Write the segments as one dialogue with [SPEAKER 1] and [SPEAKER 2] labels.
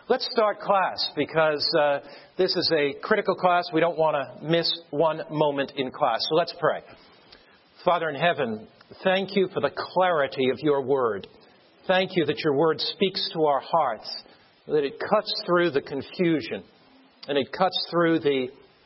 [SPEAKER 1] Let's start class because this is a critical class. We don't want to miss one moment in class. So let's pray. Father in heaven, thank you for the clarity of your word. Thank you that your word speaks to our hearts, that it cuts through the confusion and it cuts through the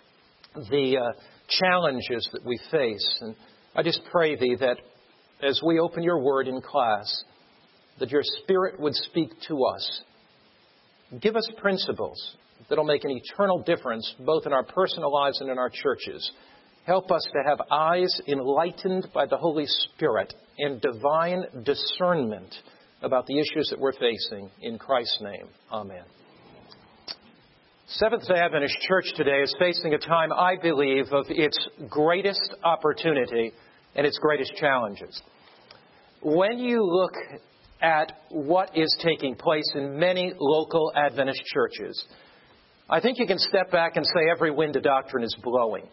[SPEAKER 1] challenges that we face. And I just pray thee that as we open your word in class, that your Spirit would speak to us. Give us principles that will make an eternal difference both in our personal lives and in our churches. Help us to have eyes enlightened by the Holy Spirit and divine discernment about the issues that we're facing. In Christ's name, amen. Seventh-day Adventist Church today is facing a time, I believe, of its greatest opportunity and its greatest challenges. When you look at what is taking place in many local Adventist churches, I think you can step back and say every wind of doctrine is blowing.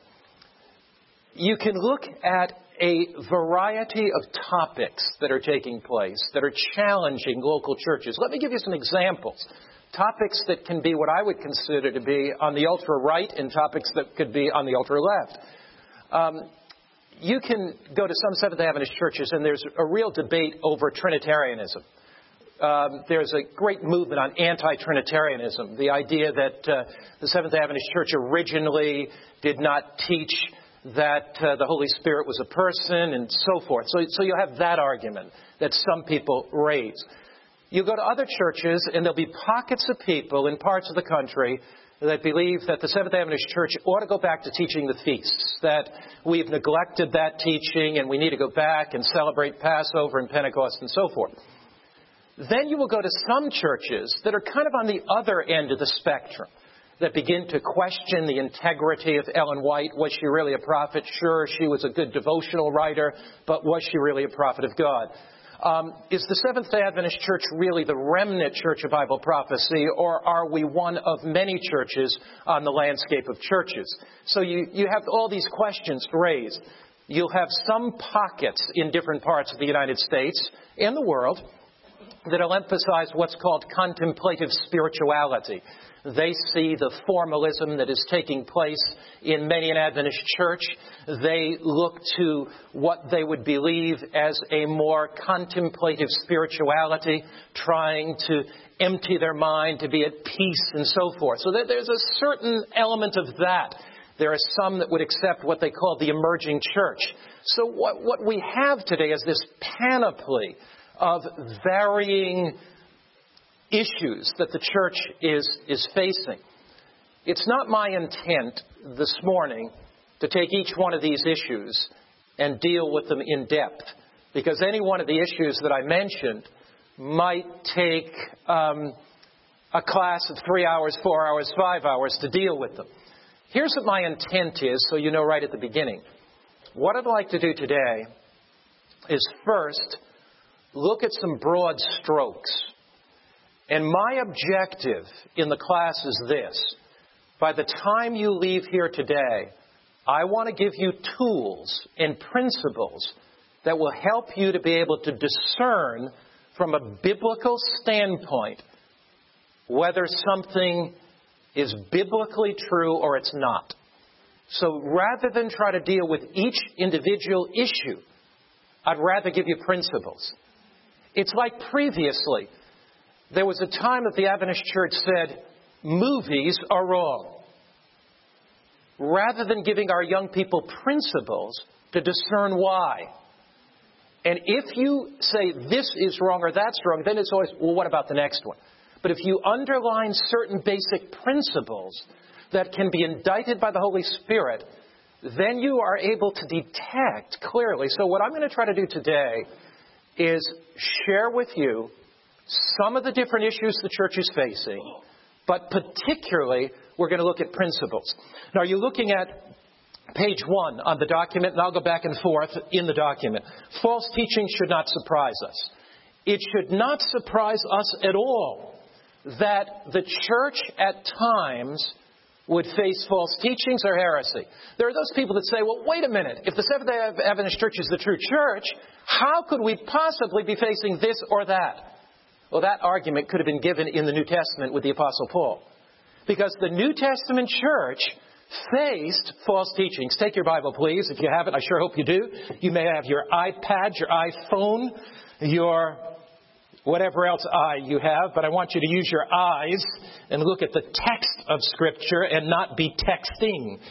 [SPEAKER 1] You can look at a variety of topics that are taking place that are challenging local churches. Let me give you some examples. Topics that can be what I would consider to be on the ultra-right and topics that could be on the ultra-left. You can go to some Seventh-day Adventist churches and there's a real debate over Trinitarianism. There's a great movement on anti-Trinitarianism, the idea that the Seventh-day Adventist Church originally did not teach that the Holy Spirit was a person and so forth. So you'll have that argument that some people raise. You go to other churches and there'll be pockets of people in parts of the country that believe that the Seventh-day Adventist Church ought to go back to teaching the feasts, that we've neglected that teaching and we need to go back and celebrate Passover and Pentecost and so forth. Then you will go to some churches that are kind of on the other end of the spectrum, that begin to question the integrity of Ellen White. Was she really a prophet? Sure, she was a good devotional writer, but was she really a prophet of God? Is the Seventh-day Adventist Church really the remnant church of Bible prophecy, or are we one of many churches on the landscape of churches? So you have all these questions raised. You'll have some pockets in different parts of the United States and the world that will emphasize what's called contemplative spirituality. They see the formalism that is taking place in many an Adventist church. They look to what they would believe as a more contemplative spirituality, trying to empty their mind, to be at peace and so forth. So there's a certain element of that. There are some that would accept what they call the emerging church. So what we have today is this panoply of varying issues that the church is facing. It's not my intent this morning to take each one of these issues and deal with them in depth, because any one of the issues that I mentioned might take a class of 3 hours, 4 hours, 5 hours to deal with them. Here's what my intent is, so you know right at the beginning. What I'd like to do today is first look at some broad strokes. And my objective in the class is this. By the time you leave here today, I want to give you tools and principles that will help you to be able to discern from a biblical standpoint whether something is biblically true or it's not. So rather than try to deal with each individual issue, I'd rather give you principles. It's like previously. There was a time that the Adventist Church said, movies are wrong. Rather than giving our young people principles to discern why. And if you say this is wrong or that's wrong, then it's always, well, what about the next one? But if you underline certain basic principles that can be indicted by the Holy Spirit, then you are able to detect clearly. So what I'm going to try to do today is share with you some of the different issues the church is facing, but particularly we're going to look at principles. Now, you're looking at page 1 on the document, and I'll go back and forth in the document. False teaching should not surprise us. It should not surprise us at all that the church at times would face false teachings or heresy. There are those people that say, well, wait a minute. If the Seventh-day Adventist Church is the true church, how could we possibly be facing this or that? Well, that argument could have been given in the New Testament with the Apostle Paul. Because the New Testament church faced false teachings. Take your Bible, please, if you have it. I sure hope you do. You may have your iPad, your iPhone, your whatever else eye you have, but I want you to use your eyes and look at the text of Scripture and not be texting.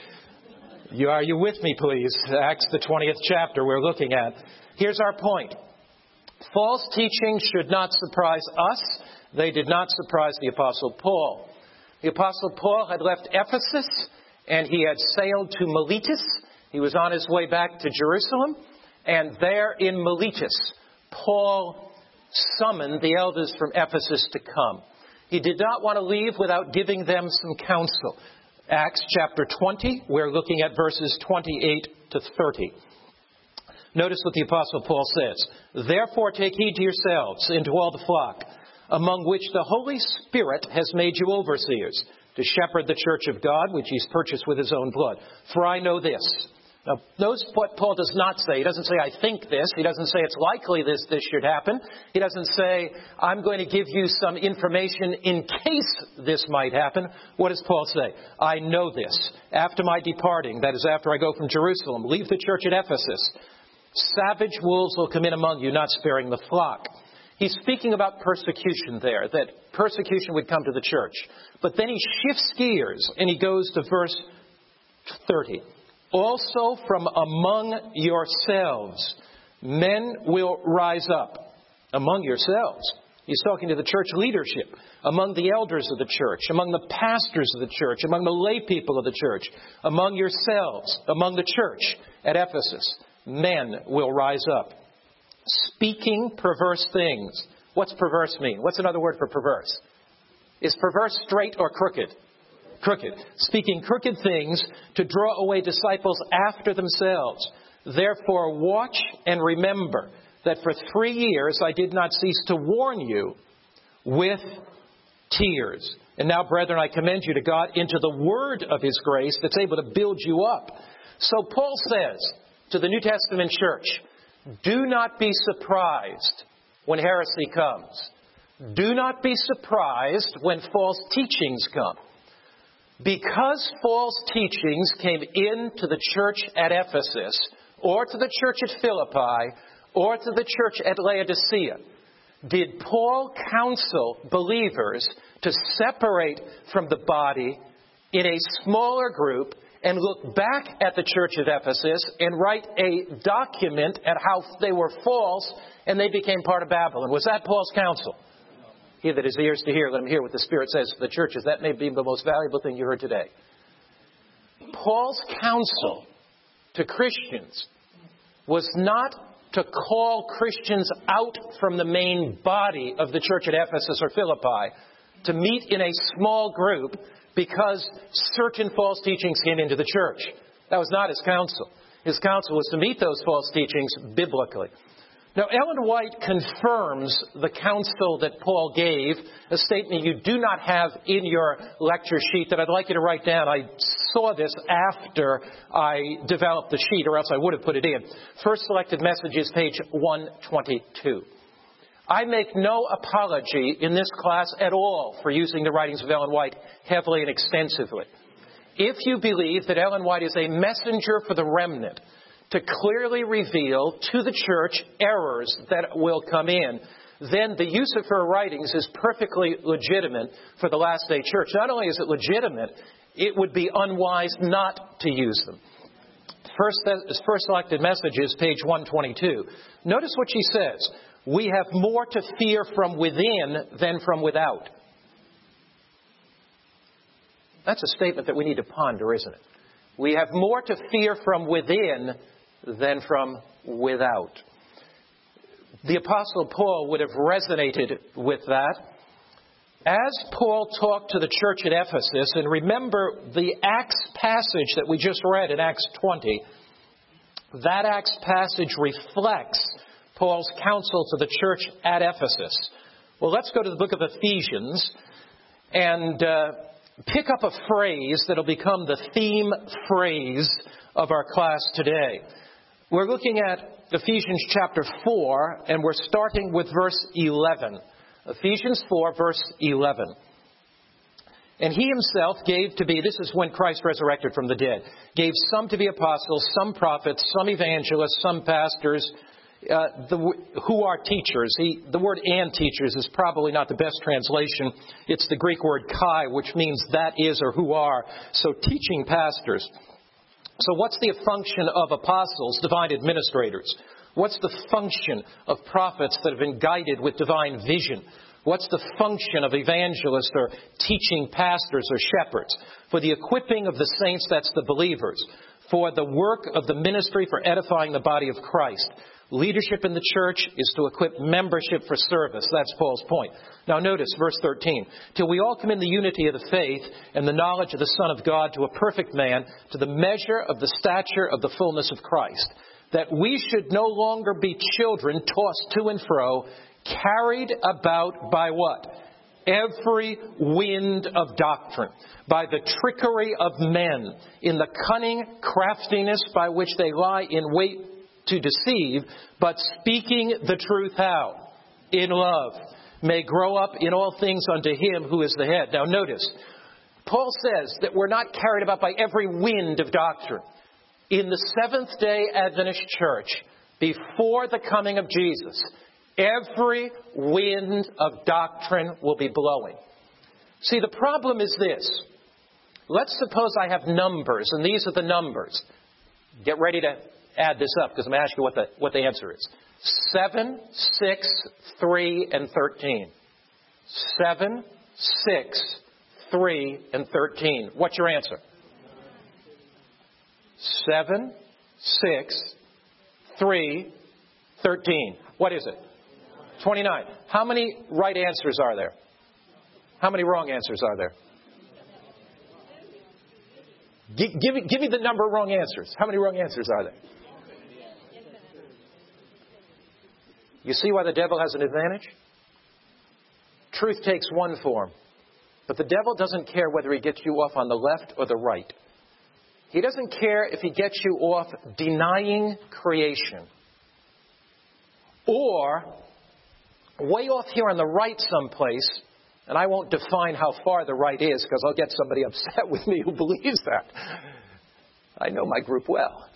[SPEAKER 1] Are you with me, please? Acts, the 20th chapter we're looking at. Here's our point. False teachings should not surprise us. They did not surprise the Apostle Paul. The Apostle Paul had left Ephesus and he had sailed to Miletus. He was on his way back to Jerusalem. And there in Miletus, Paul summoned the elders from Ephesus to come. He did not want to leave without giving them some counsel. Acts chapter 20, we're looking at verses 28 to 30. Notice what the Apostle Paul says. Therefore take heed to yourselves and to all the flock, among which the Holy Spirit has made you overseers, to shepherd the church of God, which he's purchased with his own blood. For I know this. Now, notice what Paul does not say. He doesn't say, I think this. He doesn't say, it's likely this should happen. He doesn't say, I'm going to give you some information in case this might happen. What does Paul say? I know this. After my departing, that is after I go from Jerusalem, leave the church at Ephesus, savage wolves will come in among you, not sparing the flock. He's speaking about persecution there, that persecution would come to the church. But then he shifts gears and he goes to verse 30. Also from among yourselves, men will rise up. Among yourselves. He's talking to the church leadership, among the elders of the church, among the pastors of the church, among the lay people of the church, among yourselves, among the church at Ephesus. Men will rise up, speaking perverse things. What's perverse mean? What's another word for perverse? Is perverse straight or crooked? Crooked. Speaking crooked things to draw away disciples after themselves. Therefore watch and remember that for 3 years I did not cease to warn you with tears. And now, brethren, I commend you to God into the word of his grace that's able to build you up. So Paul says to the New Testament church, do not be surprised when heresy comes. Do not be surprised when false teachings come. Because false teachings came into the church at Ephesus, or to the church at Philippi, or to the church at Laodicea, did Paul counsel believers to separate from the body in a smaller group and look back at the church of Ephesus and write a document at how they were false and they became part of Babylon? Was that Paul's counsel? He that has ears to hear, let him hear what the Spirit says to the churches. That may be the most valuable thing you heard today. Paul's counsel to Christians was not to call Christians out from the main body of the church at Ephesus or Philippi to meet in a small group because certain false teachings came into the church. That was not his counsel. His counsel was to meet those false teachings biblically. Now, Ellen White confirms the counsel that Paul gave, a statement you do not have in your lecture sheet that I'd like you to write down. I saw this after I developed the sheet, or else I would have put it in. First Selected Messages, page 122. I make no apology in this class at all for using the writings of Ellen White heavily and extensively. If you believe that Ellen White is a messenger for the remnant, to clearly reveal to the church errors that will come in, then the use of her writings is perfectly legitimate for the last day church. Not only is it legitimate, it would be unwise not to use them. First Selected Messages, page 122. Notice what she says. We have more to fear from within than from without. That's a statement that we need to ponder, isn't it? We have more to fear from within than from without. The Apostle Paul would have resonated with that. As Paul talked to the church at Ephesus, and remember the Acts passage that we just read in Acts 20, that Acts passage reflects Paul's counsel to the church at Ephesus. Well, let's go to the book of Ephesians and pick up a phrase that will become the theme phrase of our class today. We're looking at Ephesians chapter 4, and we're starting with verse 11. Ephesians 4, verse 11. And he himself gave to be, this is when Christ resurrected from the dead, gave some to be apostles, some prophets, some evangelists, some pastors, who are teachers. The word "and teachers" is probably not the best translation. It's the Greek word "kai," which means that is or who are. So teaching pastors. So what's the function of apostles, divine administrators? What's the function of prophets that have been guided with divine vision? What's the function of evangelists or teaching pastors or shepherds? For the equipping of the saints, that's the believers. For the work of the ministry, for edifying the body of Christ. Leadership in the church is to equip membership for service. That's Paul's point. Now notice verse 13. Till we all come in the unity of the faith and the knowledge of the Son of God to a perfect man, to the measure of the stature of the fullness of Christ. That we should no longer be children tossed to and fro, carried about by what? Every wind of doctrine, by the trickery of men, in the cunning craftiness by which they lie in wait to deceive, but speaking the truth how? In love, may grow up in all things unto him who is the head. Now notice, Paul says that we're not carried about by every wind of doctrine. In the Seventh-day Adventist Church, before the coming of Jesus, every wind of doctrine will be blowing. See, the problem is this. Let's suppose I have numbers, and these are the numbers. Get ready to add this up, because I'm going to ask you what the answer is. 7, 6, 3, and 13. 7, 6, 3, and 13. What's your answer? 7, 6, 3, 13. What is it? 29. How many right answers are there? How many wrong answers are there? Give me the number of wrong answers. How many wrong answers are there? You see why the devil has an advantage? Truth takes one form. But the devil doesn't care whether he gets you off on the left or the right. He doesn't care if he gets you off denying creation. Or way off here on the right someplace, and I won't define how far the right is because I'll get somebody upset with me who believes that. I know my group well.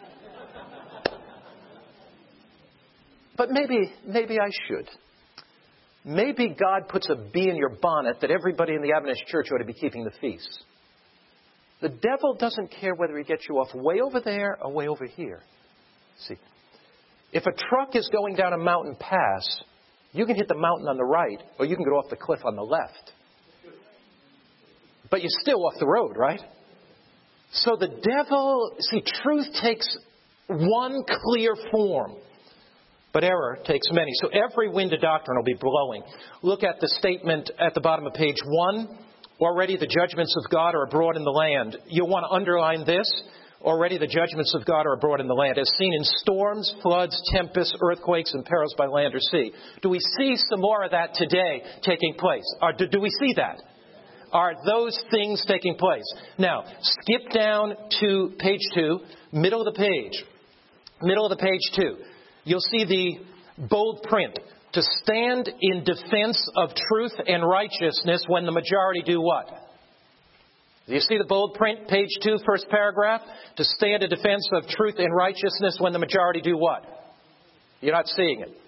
[SPEAKER 1] But maybe I should. Maybe God puts a bee in your bonnet that everybody in the Adventist church ought to be keeping the feast. The devil doesn't care whether he gets you off way over there or way over here. See, if a truck is going down a mountain pass, you can hit the mountain on the right or you can get off the cliff on the left. But you're still off the road, right? So the devil, see, truth takes one clear form. But error takes many. So every wind of doctrine will be blowing. Look at the statement at the bottom of page 1. Already the judgments of God are abroad in the land. You'll want to underline this. Already the judgments of God are abroad in the land, as seen in storms, floods, tempests, earthquakes, and perils by land or sea. Do we see some more of that today taking place? Or do we see that? Are those things taking place? Now, skip down to page 2, middle of the page. Middle of the page 2. You'll see the bold print. To stand in defense of truth and righteousness when the majority do what? Do you see the bold print, page 2, first paragraph? To stand in defense of truth and righteousness when the majority do what? You're not seeing it.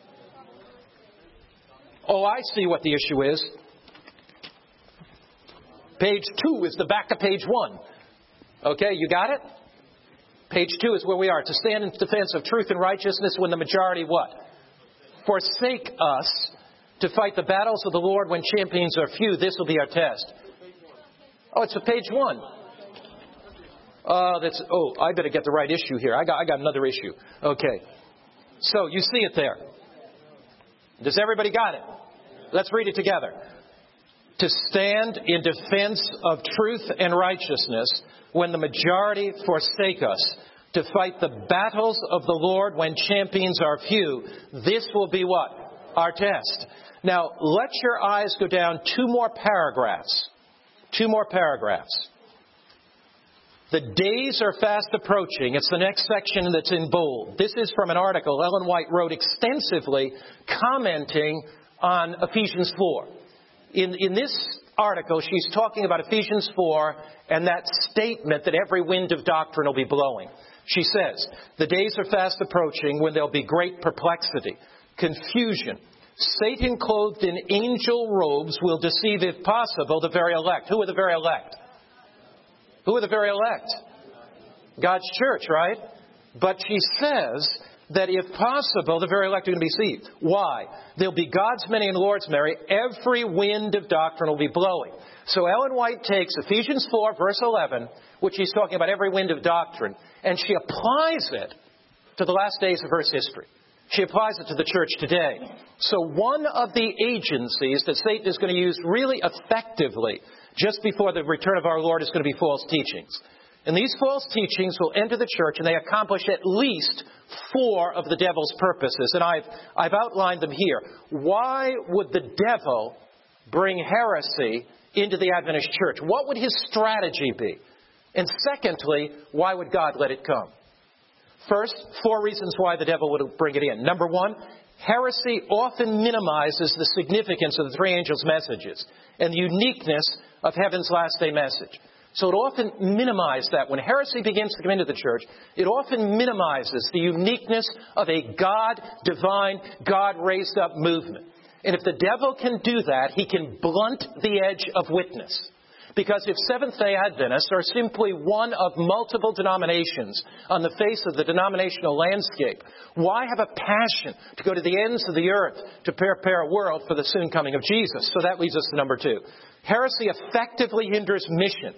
[SPEAKER 1] Oh, I see what the issue is. Page 2 is the back of page 1. Okay, you got it? Page 2 is where we are. To stand in defense of truth and righteousness when the majority what? Forsake us. To fight the battles of the Lord when champions are few. This will be our test. Oh, it's page 1. I better get the right issue here. I got another issue. Okay. So you see it there. Does everybody got it? Let's read it together. To stand in defense of truth and righteousness when the majority forsake us. To fight the battles of the Lord when champions are few. This will be what? Our test. Now, let your eyes go down 2 more paragraphs. 2 more paragraphs. The days are fast approaching. It's the next section that's in bold. This is from an article Ellen White wrote extensively commenting on Ephesians 4. In this article, she's talking about Ephesians 4 and that statement that every wind of doctrine will be blowing. She says, the days are fast approaching when there'll be great perplexity, confusion. Satan clothed in angel robes will deceive, if possible, the very elect. Who are the very elect? Who are the very elect? God's church, right? But she says that if possible, the very elect are going to be deceived. Why? There'll be God's many and Lord's many. Every wind of doctrine will be blowing. So Ellen White takes Ephesians 4, verse 11, which she's talking about every wind of doctrine, and she applies it to the last days of Earth's history. She applies it to the church today. So one of the agencies that Satan is going to use really effectively just before the return of our Lord is going to be false teachings. And these false teachings will enter the church, and they accomplish at least 4 of the devil's purposes. And I've outlined them here. Why would the devil bring heresy into the Adventist church? What would his strategy be? And secondly, why would God let it come? First, 4 reasons why the devil would bring it in. Number 1, heresy often minimizes the significance of the 3 angels' messages and the uniqueness of heaven's last day message. So it often minimizes that. When heresy begins to come into the church, it often minimizes the uniqueness of a God-divine, God-raised-up movement. And if the devil can do that, he can blunt the edge of witness. Because if Seventh-day Adventists are simply one of multiple denominations on the face of the denominational landscape, why have a passion to go to the ends of the earth to prepare a world for the soon coming of Jesus? So that leads us to number 2. Heresy effectively hinders mission.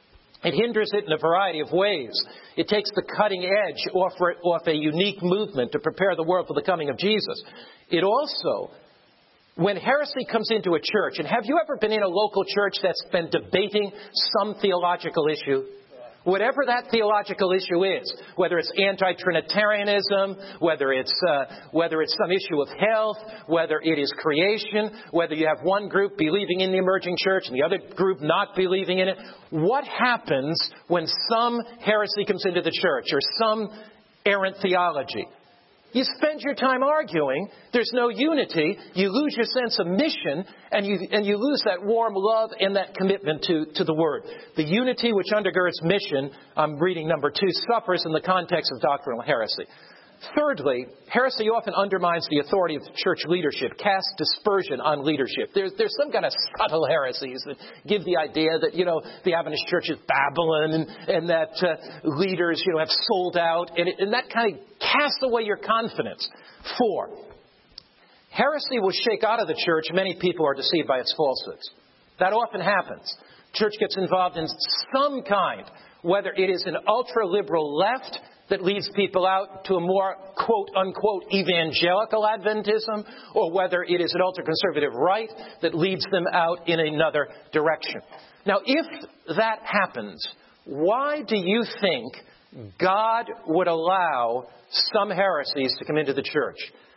[SPEAKER 1] It hinders it in a variety of ways. It takes the cutting edge off a unique movement to prepare the world for the coming of Jesus. It also, when heresy comes into a church, and have you ever been in a local church that's been debating some theological issue? Whatever that theological issue is, whether it's anti-Trinitarianism, whether it's some issue of health, whether it is creation, whether you have one group believing in the emerging church and the other group not believing in it, what happens when some heresy comes into the church or some errant theology? You spend your time arguing. There's no unity. You lose your sense of mission, and you lose that warm love and that commitment to the Word. The unity which undergirds mission, I'm reading number 2, suffers in the context of doctrinal heresy. Thirdly, heresy often undermines the authority of church leadership, casts dispersion on leadership. There's some kind of subtle heresies that give the idea that, the Adventist church is Babylon and that leaders, have sold out. And that kind of casts away your confidence. 4, heresy will shake out of the church. Many people are deceived by its falsehoods. That often happens. Church gets involved in some kind, whether it is an ultra-liberal left that leads people out to a more quote-unquote evangelical Adventism, or whether it is an ultra-conservative right that leads them out in another direction. Now, if that happens, why do you think God would allow some heresies to come into the church?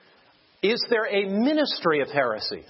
[SPEAKER 1] Is there a ministry of heresies?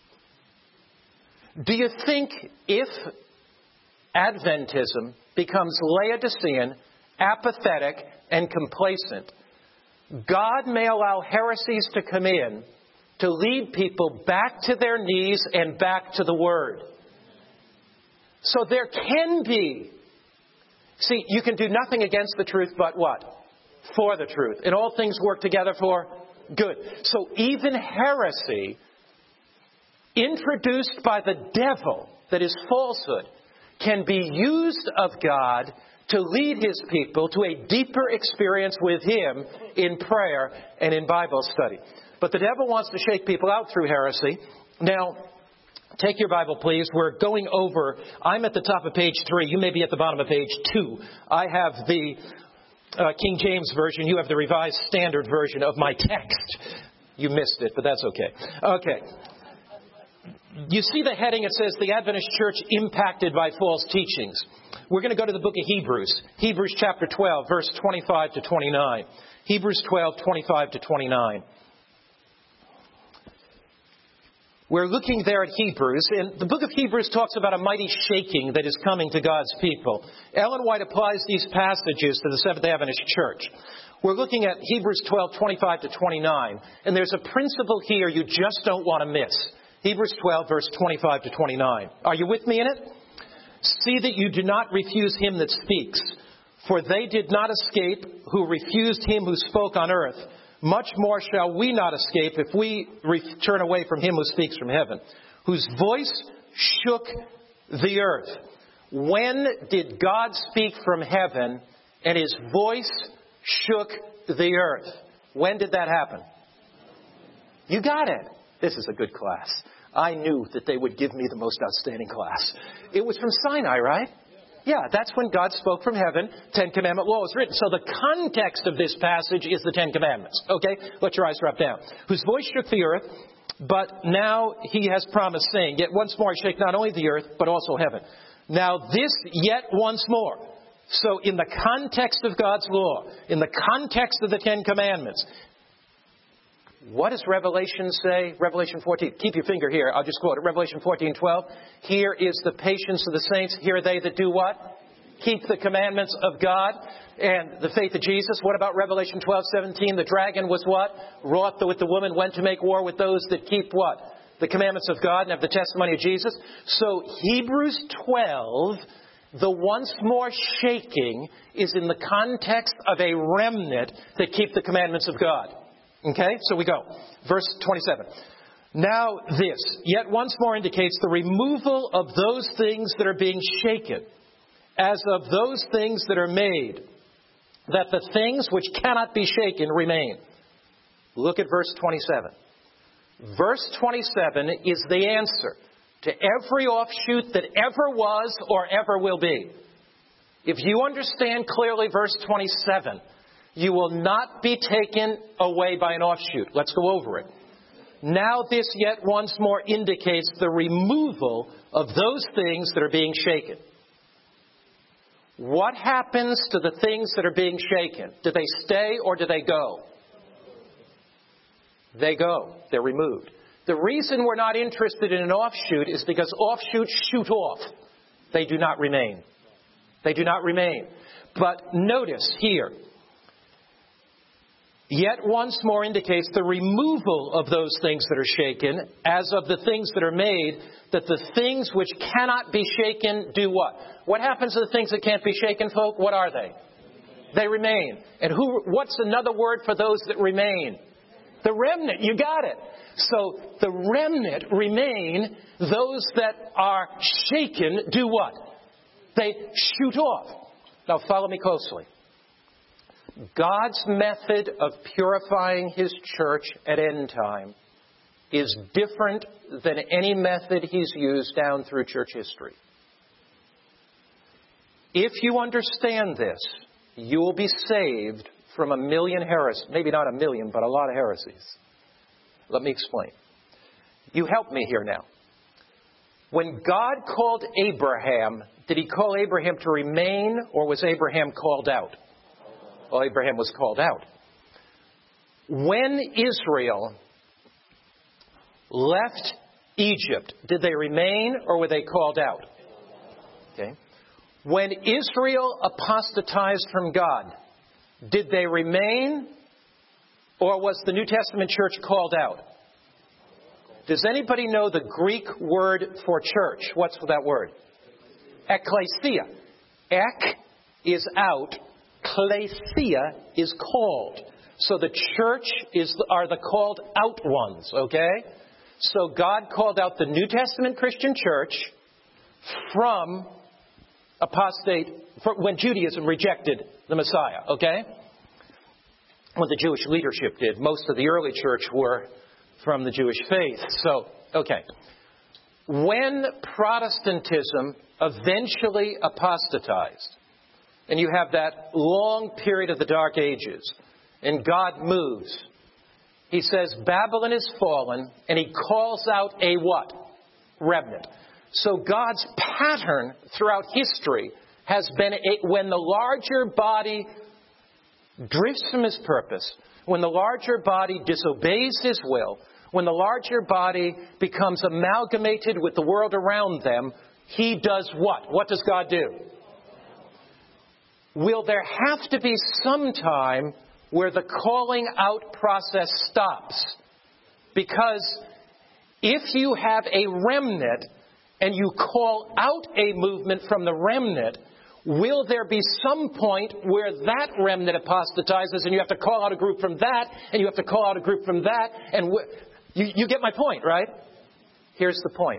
[SPEAKER 1] Do you think if Adventism becomes Laodicean, apathetic, and complacent, God may allow heresies to come in to lead people back to their knees and back to the Word? So there can be. See, you can do nothing against the truth but what? For the truth. And all things work together for good. So even heresy introduced by the devil, that is falsehood, can be used of God to lead His people to a deeper experience with Him in prayer and in Bible study. But the devil wants to shake people out through heresy. Now, take your Bible, please. We're going over, I'm at the top of page 3. You may be at the bottom of page 2. I have the King James Version. You have the Revised Standard Version of my text. You missed it, but that's okay. Okay. You see the heading, it says, The Adventist Church Impacted by False Teachings. We're going to go to the book of Hebrews. Hebrews chapter 12, verse 25 to 29. Hebrews 12, 25 to 29. We're looking there at Hebrews, and the book of Hebrews talks about a mighty shaking that is coming to God's people. Ellen White applies these passages to the Seventh-day Adventist Church. We're looking at Hebrews 12:25 to 29, and there's a principle here you just don't want to miss. Hebrews 12, verse 25 to 29. Are you with me in it? See that you do not refuse him that speaks, for they did not escape who refused him who spoke on earth. Much more shall we not escape if we turn away from him who speaks from heaven, whose voice shook the earth. When did God speak from heaven and his voice shook the earth? When did that happen? You got it. This is a good class. I knew that they would give me the most outstanding class. It was from Sinai, right? Yeah, that's when God spoke from heaven. Ten Commandment law was written. So the context of this passage is the Ten Commandments. Okay? Let your eyes drop down. Whose voice shook the earth, but now he has promised, saying, yet once more I shake not only the earth, but also heaven. Now this yet once more. So in the context of God's law, in the context of the Ten Commandments, what does Revelation say? Revelation 14. Keep your finger here. I'll just quote it. Revelation 14:12. Here is the patience of the saints. Here are they that do what? Keep the commandments of God and the faith of Jesus. What about Revelation 12:17? The dragon was what? Wroth with the woman, went to make war with those that keep what? The commandments of God and have the testimony of Jesus. So Hebrews 12, the once more shaking, is in the context of a remnant that keep the commandments of God. Okay, so we go. Verse 27. Now this, yet once more indicates the removal of those things that are being shaken, as of those things that are made, that the things which cannot be shaken remain. Look at verse 27. Verse 27 is the answer to every offshoot that ever was or ever will be. If you understand clearly verse 27, you will not be taken away by an offshoot. Let's go over it. Now this yet once more indicates the removal of those things that are being shaken. What happens to the things that are being shaken? Do they stay or do they go? They go. They're removed. The reason we're not interested in an offshoot is because offshoots shoot off. They do not remain. They do not remain. But notice here, yet once more indicates the removal of those things that are shaken, as of the things that are made, that the things which cannot be shaken do what? What happens to the things that can't be shaken, folk? What are they? They remain. And what's another word for those that remain? The remnant. You got it. So the remnant remain. Those that are shaken do what? They shoot off. Now follow me closely. God's method of purifying his church at end time is different than any method he's used down through church history. If you understand this, you will be saved from a million heresies. Maybe not a million, but a lot of heresies. Let me explain. You help me here now. When God called Abraham, did he call Abraham to remain, or was Abraham called out? Well, Abraham was called out. When Israel left Egypt, did they remain or were they called out? Okay. When Israel apostatized from God, did they remain or was the New Testament church called out? Does anybody know the Greek word for church? What's that word? Ekklesia. Ek is out. Klesia is called. So the church are the called out ones, okay? So God called out the New Testament Christian church from when Judaism rejected the Messiah, okay? What the Jewish leadership did. Most of the early church were from the Jewish faith. So, okay. When Protestantism eventually apostatized, and you have that long period of the Dark Ages, and God moves. He says, Babylon is fallen, and he calls out a what? Remnant. So God's pattern throughout history has been when the larger body drifts from his purpose, when the larger body disobeys his will, when the larger body becomes amalgamated with the world around them, he does what? What does God do? Will there have to be some time where the calling out process stops. Because if you have a remnant and you call out a movement from the remnant, will there be some point where that remnant apostatizes and you have to call out a group from that, and you have to call out a group from that, and you get my point, right? Here's the point.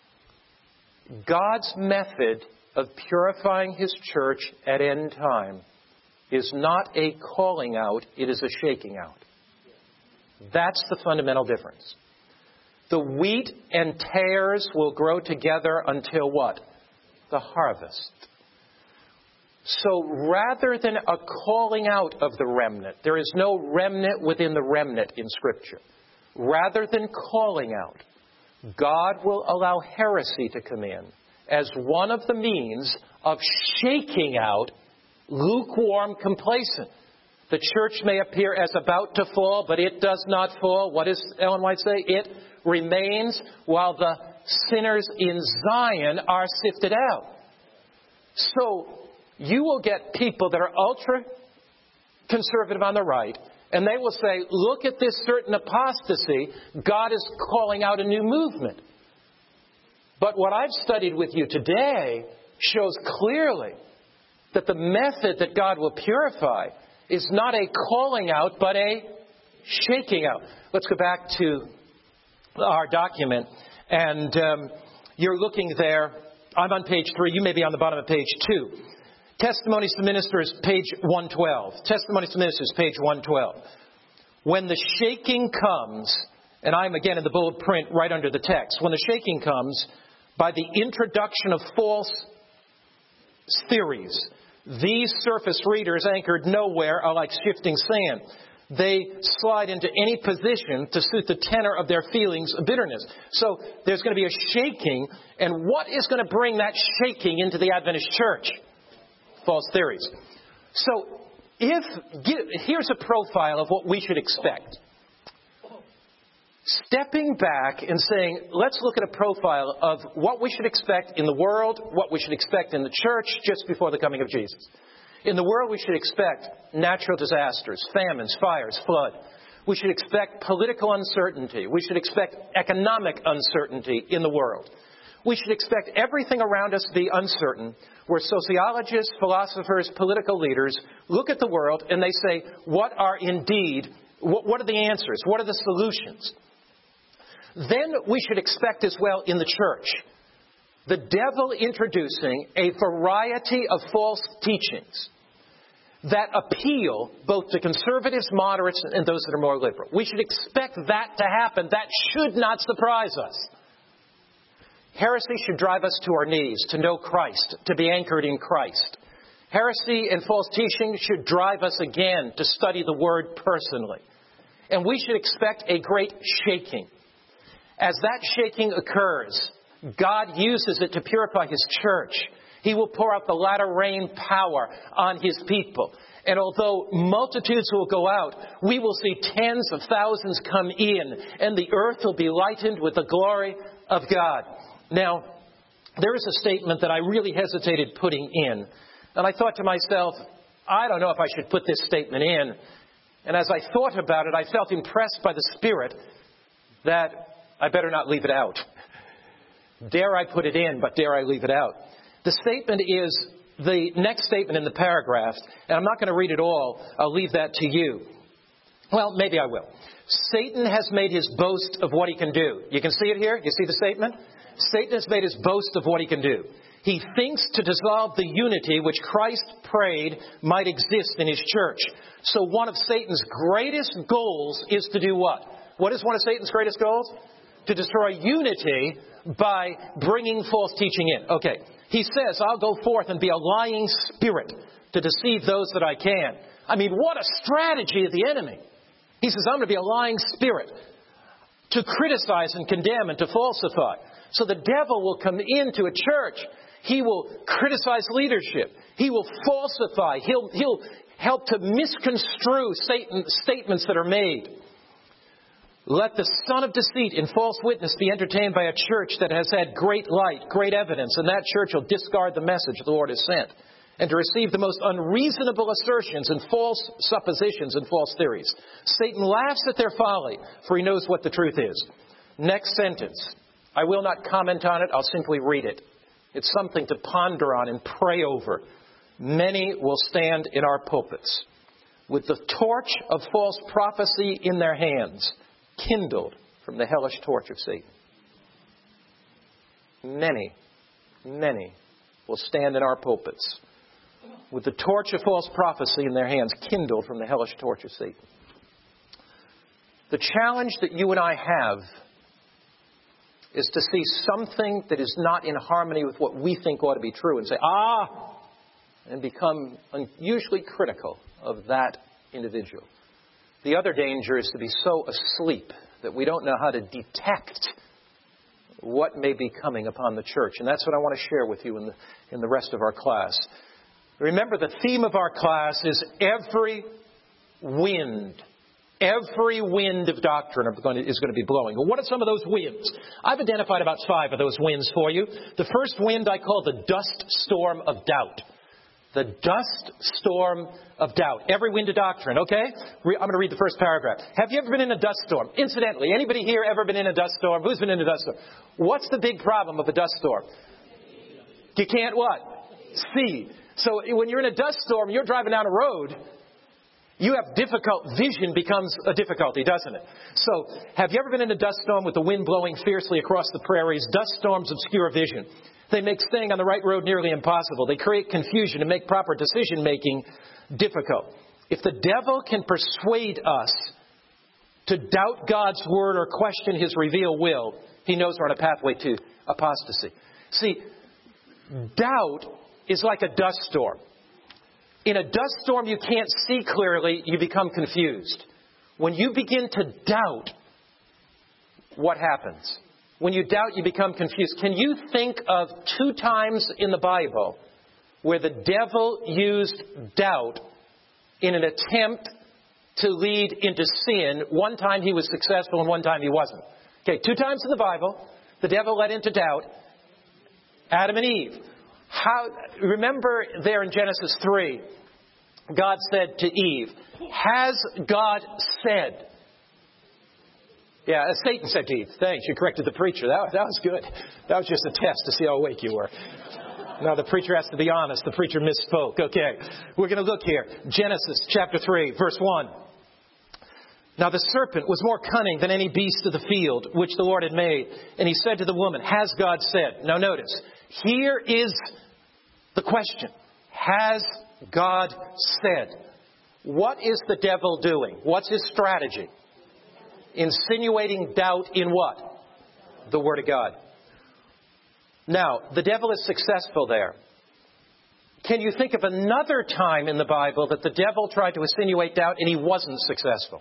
[SPEAKER 1] God's method of purifying His church at end time is not a calling out, it is a shaking out. That's the fundamental difference. The wheat and tares will grow together until what? The harvest. So rather than a calling out of the remnant, there is no remnant within the remnant in Scripture. Rather than calling out, God will allow heresy to come in as one of the means of shaking out lukewarm complacent. The church may appear as about to fall, but it does not fall. What does Ellen White say? It remains while the sinners in Zion are sifted out. So you will get people that are ultra-conservative on the right, and they will say, look at this certain apostasy. God is calling out a new movement. But what I've studied with you today shows clearly that the method that God will purify is not a calling out, but a shaking out. Let's go back to our document. And you're looking there. I'm on page 3. You may be on the bottom of page 2. Testimonies to Ministers, page 112. Testimonies to Ministers, page 112. When the shaking comes, and I'm again in the bold print right under the text. When the shaking comes, by the introduction of false theories, these surface readers anchored nowhere are like shifting sand. They slide into any position to suit the tenor of their feelings of bitterness. So there's going to be a shaking, and what is going to bring that shaking into the Adventist church? False theories. So here's a profile of what we should expect. Stepping back and saying, let's look at a profile of what we should expect in the world, what we should expect in the church just before the coming of Jesus. In the world, we should expect natural disasters, famines, fires, flood. We should expect political uncertainty. We should expect economic uncertainty in the world. We should expect everything around us to be uncertain, where sociologists, philosophers, political leaders look at the world and they say, what are the answers? What are the solutions? Then we should expect as well in the church the devil introducing a variety of false teachings that appeal both to conservatives, moderates, and those that are more liberal. We should expect that to happen. That should not surprise us. Heresy should drive us to our knees, to know Christ, to be anchored in Christ. Heresy and false teaching should drive us again to study the Word personally. And we should expect a great shaking. As that shaking occurs, God uses it to purify His church. He will pour out the latter rain power on His people. And although multitudes will go out, we will see tens of thousands come in, and the earth will be lightened with the glory of God. Now, there is a statement that I really hesitated putting in. And I thought to myself, I don't know if I should put this statement in. And as I thought about it, I felt impressed by the Spirit that I better not leave it out. Dare I put it in, but dare I leave it out? The statement is the next statement in the paragraph, and I'm not going to read it all. I'll leave that to you. Well, maybe I will. Satan has made his boast of what he can do. You can see it here? You see the statement? Satan has made his boast of what he can do. He thinks to dissolve the unity which Christ prayed might exist in His church. So one of Satan's greatest goals is to do what? What is one of Satan's greatest goals? To destroy unity by bringing false teaching in. Okay. He says, I'll go forth and be a lying spirit to deceive those that I can. I mean, what a strategy of the enemy. He says, I'm going to be a lying spirit to criticize and condemn and to falsify. So the devil will come into a church. He will criticize leadership. He will falsify. He'll help to misconstrue Satan's statements that are made. Let the son of deceit and false witness be entertained by a church that has had great light, great evidence, and that church will discard the message the Lord has sent. and to receive the most unreasonable assertions and false suppositions and false theories. Satan laughs at their folly, for he knows what the truth is. Next sentence. I will not comment on it. I'll simply read it. It's something to ponder on and pray over. Many will stand in our pulpits with the torch of false prophecy in their hands, kindled from the hellish torch of Satan. Many will stand in our pulpits with the torch of false prophecy in their hands, kindled from the hellish torch of Satan. The challenge that you and I have is to see something that is not in harmony with what we think ought to be true and say, and become unusually critical of that individual. The other danger is to be so asleep that we don't know how to detect what may be coming upon the church. And that's what I want to share with you in the rest of our class. Remember, the theme of our class is every wind of doctrine is going to be blowing. Well, what are some of those winds? I've identified about 5 of those winds for you. The first wind I call the dust storm of doubt. The dust storm of doubt. Every wind of doctrine, okay? I'm going to read the first paragraph. Have you ever been in a dust storm? Incidentally, anybody here ever been in a dust storm? Who's been in a dust storm? What's the big problem of a dust storm? You can't what? See. So when you're in a dust storm, you're driving down a road, you have vision becomes a difficulty, doesn't it? So, have you ever been in a dust storm with the wind blowing fiercely across the prairies? Dust storms obscure vision. They make staying on the right road nearly impossible. They create confusion and make proper decision-making difficult. If the devil can persuade us to doubt God's word or question His revealed will, he knows we're on a pathway to apostasy. See, doubt is like a dust storm. In a dust storm, you can't see clearly, you become confused. When you begin to doubt, what happens? When you doubt, you become confused. Can you think of 2 times in the Bible where the devil used doubt in an attempt to lead into sin? One time he was successful and one time he wasn't. Okay, 2 times in the Bible, the devil led into doubt Adam and Eve. Remember there in Genesis 3, God said to Eve, "Has God said?" Yeah, Satan said to Eve. Thanks, you corrected the preacher. That was good. That was just a test to see how awake you were. Now the preacher has to be honest. The preacher misspoke. Okay, we're going to look here. Genesis chapter 3, verse 1. Now the serpent was more cunning than any beast of the field which the Lord had made. And he said to the woman, "Has God said?" Now notice, here is the question. Has God said? What is the devil doing? What's his strategy? Insinuating doubt in what? The Word of God. Now, the devil is successful there. Can you think of another time in the Bible that the devil tried to insinuate doubt and he wasn't successful?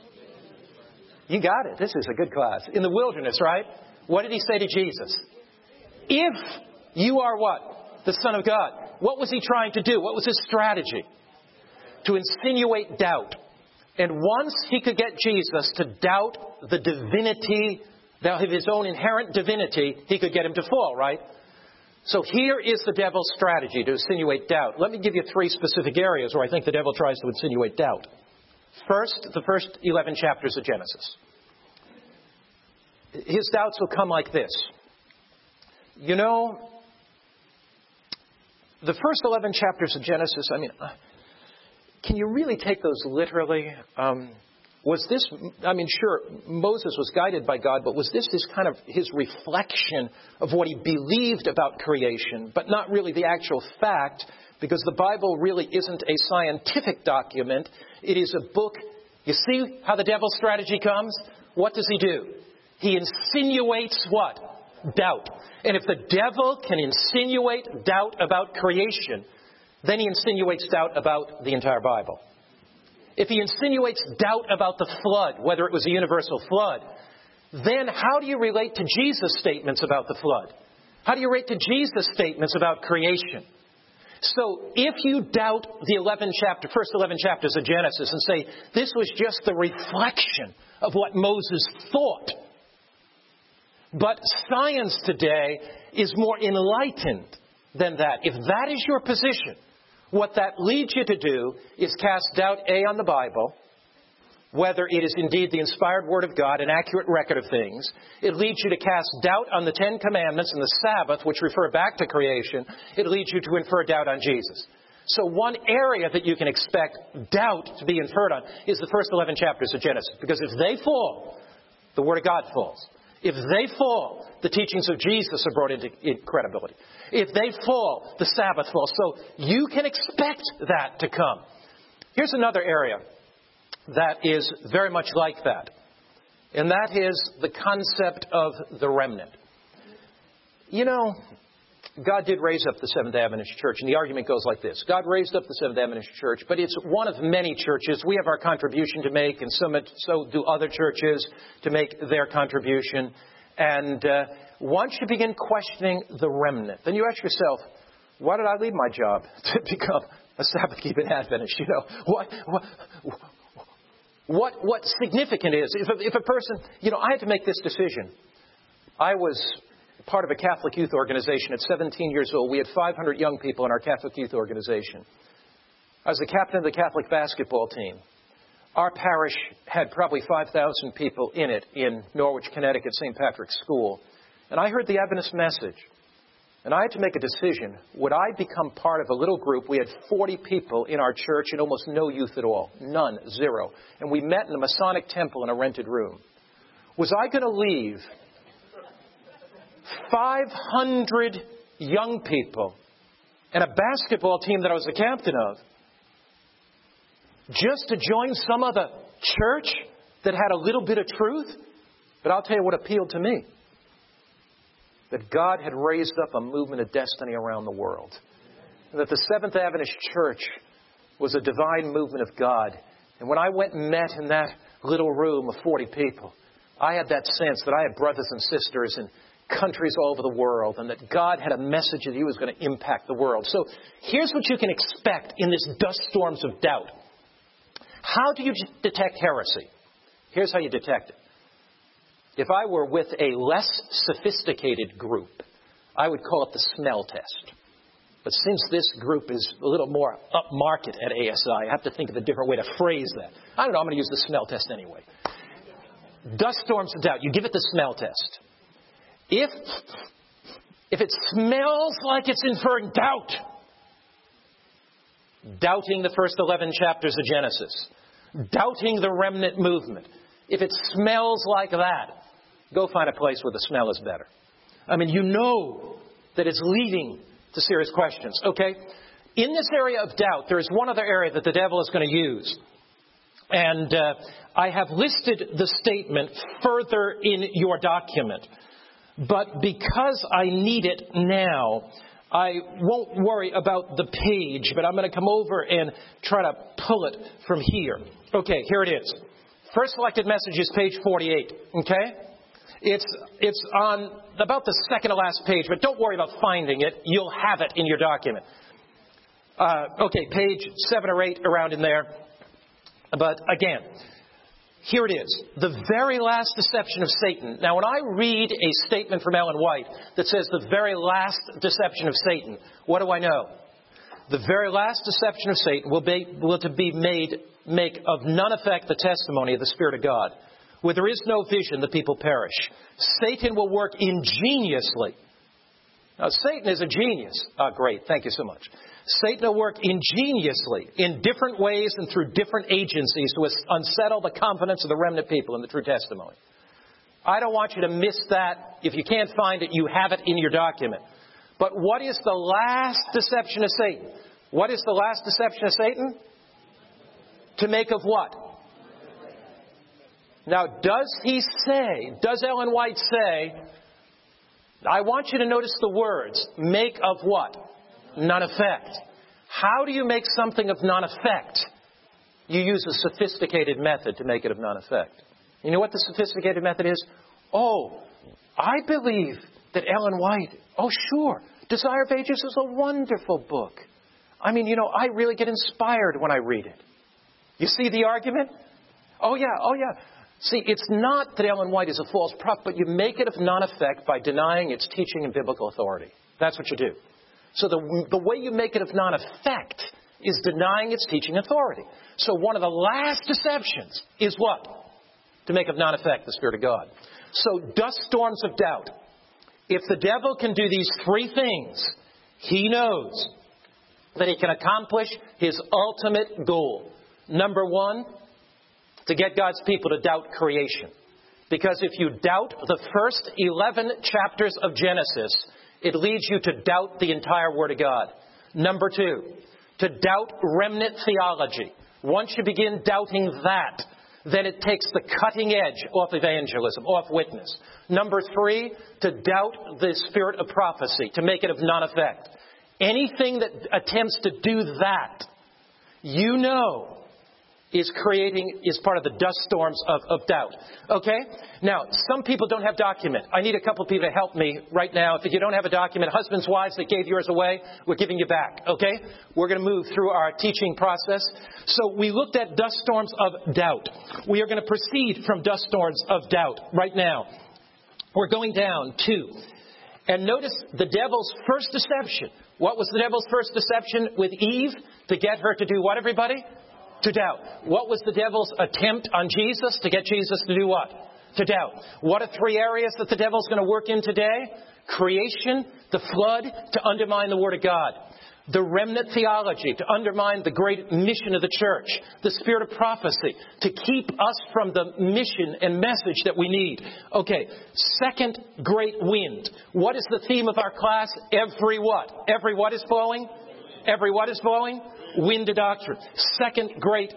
[SPEAKER 1] You got it. This is a good class. In the wilderness, right? What did he say to Jesus? If you are what? The Son of God. What was he trying to do? What was his strategy? To insinuate doubt. And once he could get Jesus to doubt the divinity, of his own inherent divinity, he could get him to fall, right? So here is the devil's strategy to insinuate doubt. Let me give you 3 specific areas where I think the devil tries to insinuate doubt. First, the first 11 chapters of Genesis. His doubts will come like this. You know, the first 11 chapters of Genesis, can you really take those literally? Sure, Moses was guided by God, but was this his reflection of what he believed about creation, but not really the actual fact, because the Bible really isn't a scientific document. It is a book. You see how the devil's strategy comes? What does he do? He insinuates what? Doubt. And if the devil can insinuate doubt about creation, then he insinuates doubt about the entire Bible. If he insinuates doubt about the flood, whether it was a universal flood, then how do you relate to Jesus' statements about the flood? How do you relate to Jesus' statements about creation? So if you doubt the first 11 chapters of Genesis and say, this was just the reflection of what Moses thought, but science today is more enlightened than that. If that is your position, What that leads you to do is cast doubt, A, on the Bible, whether it is indeed the inspired Word of God, an accurate record of things. It leads you to cast doubt on the Ten Commandments and the Sabbath, which refer back to creation. It leads you to infer doubt on Jesus. So one area that you can expect doubt to be inferred on is the first 11 chapters of Genesis. Because if they fall, the Word of God falls. If they fall, the teachings of Jesus are brought into credibility. If they fall, the Sabbath falls. So you can expect that to come. Here's another area that is very much like that. And that is the concept of the remnant. You know, God did raise up the Seventh Adventist Church, and the argument goes like this. God raised up the Seventh Adventist Church, but it's one of many churches. We have our contribution to make, and so do other churches to make their contribution. And once you begin questioning the remnant, then you ask yourself, why did I leave my job to become a Sabbath-keeping Adventist? You know, what's significant is, if a person, you know, I had to make this decision. I was part of a Catholic youth organization at 17 years old. We had 500 young people in our Catholic youth organization. I was the captain of the Catholic basketball team. Our parish had probably 5,000 people in it in Norwich, Connecticut, St. Patrick's School. And I heard the Adventist message. And I had to make a decision. Would I become part of a little group? We had 40 people in our church and almost no youth at all. None. Zero. And we met in a Masonic temple in a rented room. Was I going to leave 500 young people and a basketball team that I was the captain of just to join some other church that had a little bit of truth? But I'll tell you what appealed to me. That God had raised up a movement of destiny around the world. And that the Seventh Adventist Church was a divine movement of God. And when I went and met in that little room of 40 people, I had that sense that I had brothers and sisters in countries all over the world, and that God had a message that He was going to impact the world. So here's what you can expect in this dust storms of doubt. How do you detect heresy? Here's how you detect it. If I were with a less sophisticated group, I would call it the smell test. But since this group is a little more upmarket at ASI, I have to think of a different way to phrase that. I don't know, I'm going to use the smell test anyway. Dust storms of doubt. You give it the smell test. If it smells like it's inferring doubt, doubting the first 11 chapters of Genesis, doubting the remnant movement, if it smells like that, go find a place where the smell is better. I mean, you know that it's leading to serious questions, okay? In this area of doubt, there is one other area that the devil is going to use. And I have listed the statement further in your document. But because I need it now, I won't worry about the page, but I'm going to come over and try to pull it from here. Okay, here it is. First selected message is page 48, okay? It's on about the second to last page, but don't worry about finding it. You'll have it in your document. Okay, page 7 or 8, around in there. But again, here it is, the very last deception of Satan. Now, when I read a statement from Ellen White that says the very last deception of Satan, what do I know? The very last deception of Satan will make of none effect the testimony of the Spirit of God. Where there is no vision, the people perish. Satan will work ingeniously. Now, Satan is a genius. Great, thank you so much. Satan will work ingeniously in different ways and through different agencies to unsettle the confidence of the remnant people in the true testimony. I don't want you to miss that. If you can't find it, you have it in your document. But what is the last deception of Satan? What is the last deception of Satan? To make of what? Now, does Ellen White say, I want you to notice the words, make of what? None effect. How do you make something of none effect? You use a sophisticated method to make it of none effect. You know what the sophisticated method is? Oh, I believe that Ellen White, oh sure, Desire of Ages is a wonderful book. I mean, you know, I really get inspired when I read it. You see the argument? Oh yeah. See, it's not that Ellen White is a false prophet, but you make it of none effect by denying its teaching and biblical authority. That's what you do. So the way you make it of non-effect is denying its teaching authority. So one of the last deceptions is what? To make of non-effect the Spirit of God. So dust storms of doubt. If the devil can do these three things, he knows that he can accomplish his ultimate goal. Number one, to get God's people to doubt creation. Because if you doubt the first 11 chapters of Genesis, it leads you to doubt the entire Word of God. Number two, to doubt remnant theology. Once you begin doubting that, then it takes the cutting edge off evangelism, off witness. Number three, to doubt the spirit of prophecy, to make it of non-effect. Anything that attempts to do that, you know, is part of the dust storms of doubt. Okay? Now, some people don't have document. I need a couple of people to help me right now. If you don't have a document, husbands, wives that gave yours away, we're giving you back. Okay? We're going to move through our teaching process. So we looked at dust storms of doubt. We are going to proceed from dust storms of doubt right now. We're going down to, and notice the devil's first deception. What was the devil's first deception with Eve? To get her to do what, everybody? To doubt. What was the devil's attempt on Jesus? To get Jesus to do what? To doubt. What are three areas that the devil's going to work in today? Creation, the flood, to undermine the Word of God. The remnant theology, to undermine the great mission of the church. The spirit of prophecy, to keep us from the mission and message that we need. Okay, second great wind. What is the theme of our class? Every what? Every what is blowing? Every what is blowing? Wind of doctrine. Second great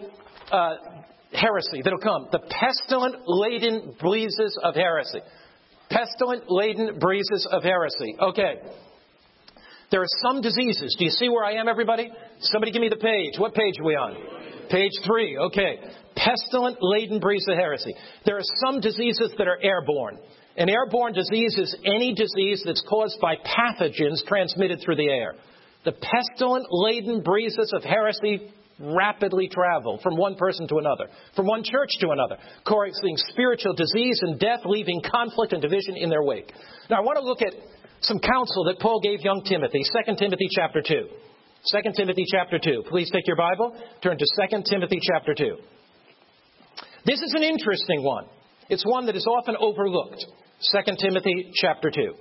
[SPEAKER 1] heresy that'll come. The pestilent-laden breezes of heresy. Pestilent-laden breezes of heresy. Okay. There are some diseases. Do you see where I am, everybody? Somebody give me the page. What page are we on? Page 3. Okay. Pestilent-laden breeze of heresy. There are some diseases that are airborne. An airborne disease is any disease that's caused by pathogens transmitted through the air. The pestilent-laden breezes of heresy rapidly travel from one person to another, from one church to another, causing spiritual disease and death, leaving conflict and division in their wake. Now, I want to look at some counsel that Paul gave young Timothy, 2 Timothy chapter 2. 2 Timothy chapter 2. Please take your Bible, turn to 2 Timothy chapter 2. This is an interesting one. It's one that is often overlooked. 2 Timothy chapter 2.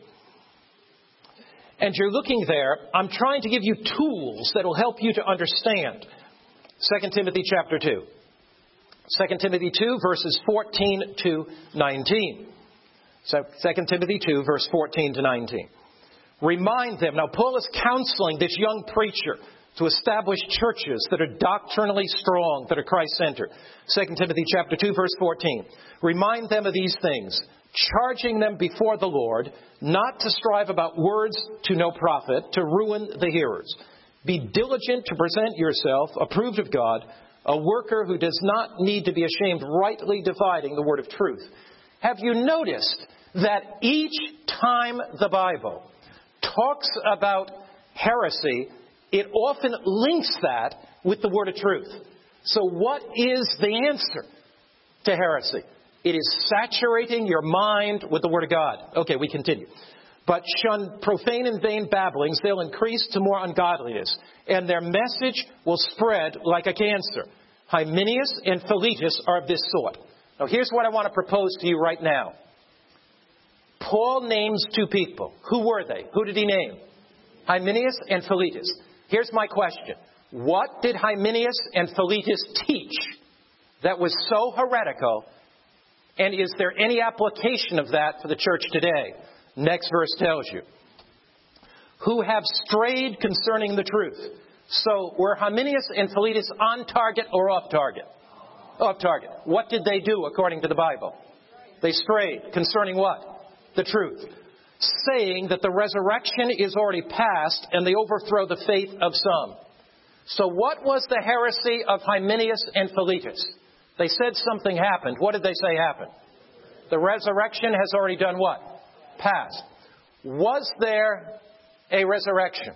[SPEAKER 1] And you're looking there, I'm trying to give you tools that will help you to understand 2 Timothy chapter 2. 2 Timothy 2, verses 14 to 19. So 2 Timothy 2, verse 14 to 19. Remind them. Now, Paul is counseling this young preacher to establish churches that are doctrinally strong, that are Christ-centered. 2 Timothy chapter 2, verse 14. Remind them of these things, charging them before the Lord not to strive about words to no profit, to ruin the hearers. Be diligent to present yourself approved of God, a worker who does not need to be ashamed, rightly dividing the word of truth. Have you noticed that each time the Bible talks about heresy, it often links that with the word of truth? So what is the answer to heresy? It is saturating your mind with the Word of God. Okay, we continue. But shun profane and vain babblings. They'll increase to more ungodliness, and their message will spread like a cancer. Hymenaeus and Philetus are of this sort. Now, here's what I want to propose to you right now. Paul names two people. Who were they? Who did he name? Hymenaeus and Philetus. Here's my question. What did Hymenaeus and Philetus teach that was so heretical? And is there any application of that for the church today? Next verse tells you. Who have strayed concerning the truth. So were Hymenaeus and Philetus on target or off target? Off target. What did they do according to the Bible? They strayed concerning what? The truth. Saying that the resurrection is already past and they overthrow the faith of some. So what was the heresy of Hymenaeus and Philetus? They said something happened. What did they say happened? The resurrection has already done what? Passed. Was there a resurrection?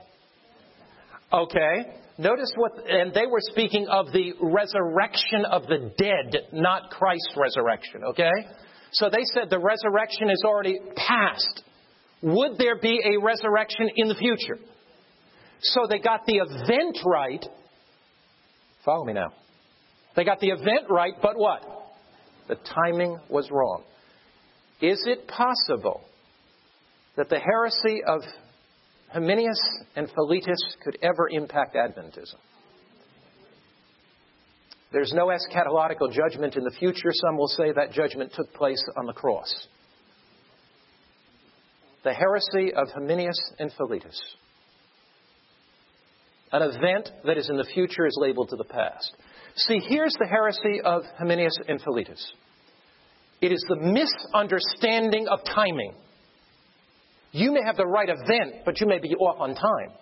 [SPEAKER 1] Okay. Notice and they were speaking of the resurrection of the dead, not Christ's resurrection. Okay. So they said the resurrection is already past. Would there be a resurrection in the future? So they got the event right. Follow me now. They got the event right, but what? The timing was wrong. Is it possible that the heresy of Hymenaeus and Philetus could ever impact Adventism? There's no eschatological judgment in the future. Some will say that judgment took place on the cross. The heresy of Hymenaeus and Philetus. An event that is in the future is labeled to the past. See, here's the heresy of Hymenaeus and Philetus. It is the misunderstanding of timing. You may have the right event, but you may be off on time.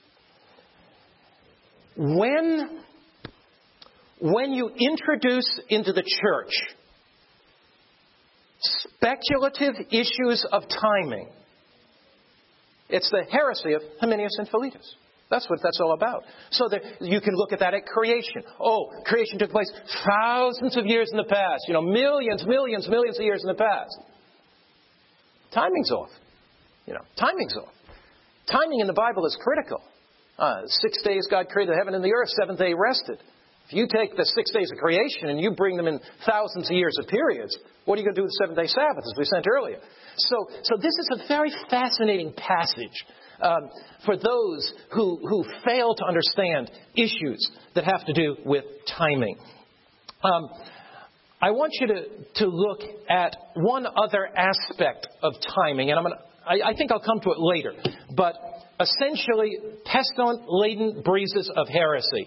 [SPEAKER 1] When you introduce into the church speculative issues of timing, it's the heresy of Hymenaeus and Philetus. That's what that's all about. So that you can look at that at creation. Oh, creation took place thousands of years in the past. Millions of years in the past. Timing's off. Timing's off. Timing in the Bible is critical. 6 days God created the heaven and the earth. 7th day rested. If you take the 6 days of creation and you bring them in thousands of years of periods, what are you going to do with the 7th day Sabbath, as we sent earlier? So this is a very fascinating passage. For those who fail to understand issues that have to do with timing. I want you to look at one other aspect of timing, and I think I'll come to it later. But essentially, pestilent-laden breezes of heresy.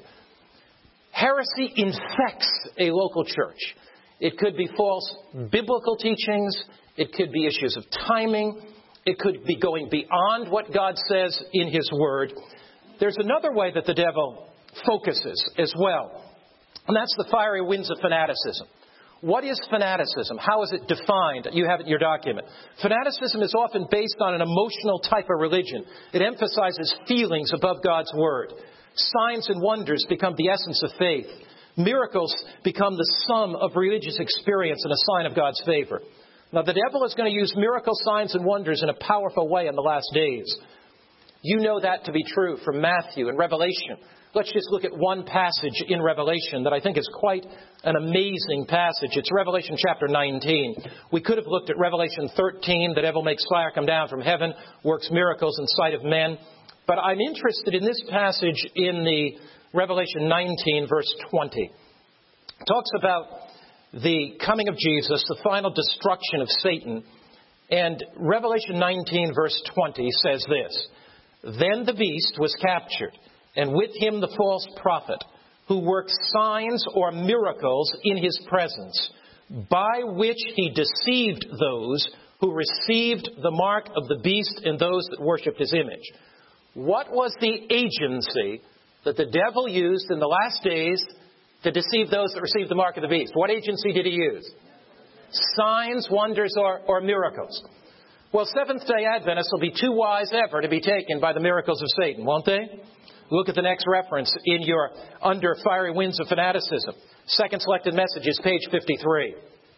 [SPEAKER 1] Heresy infects a local church. It could be false biblical teachings. It could be issues of timing. It could be going beyond what God says in His Word. There's another way that the devil focuses as well, and that's the fiery winds of fanaticism. What is fanaticism? How is it defined? You have it in your document. Fanaticism is often based on an emotional type of religion. It emphasizes feelings above God's Word. Signs and wonders become the essence of faith. Miracles become the sum of religious experience and a sign of God's favor. Now, the devil is going to use miracle signs and wonders in a powerful way in the last days. You know that to be true from Matthew and Revelation. Let's just look at one passage in Revelation that I think is quite an amazing passage. It's Revelation chapter 19. We could have looked at Revelation 13. The devil makes fire come down from heaven, works miracles in sight of men. But I'm interested in this passage in the Revelation 19, verse 20. It talks about the coming of Jesus, the final destruction of Satan. And Revelation 19, verse 20 says this: Then the beast was captured, and with him the false prophet, who worked signs or miracles in his presence, by which he deceived those who received the mark of the beast and those that worshipped his image. What was the agency that the devil used in the last days to deceive those that received the mark of the beast? What agency did he use? Signs, wonders, or miracles. Well, Seventh-day Adventists will be too wise ever to be taken by the miracles of Satan, won't they? Look at the next reference in your Under Fiery Winds of Fanaticism. Second selected message is page 53.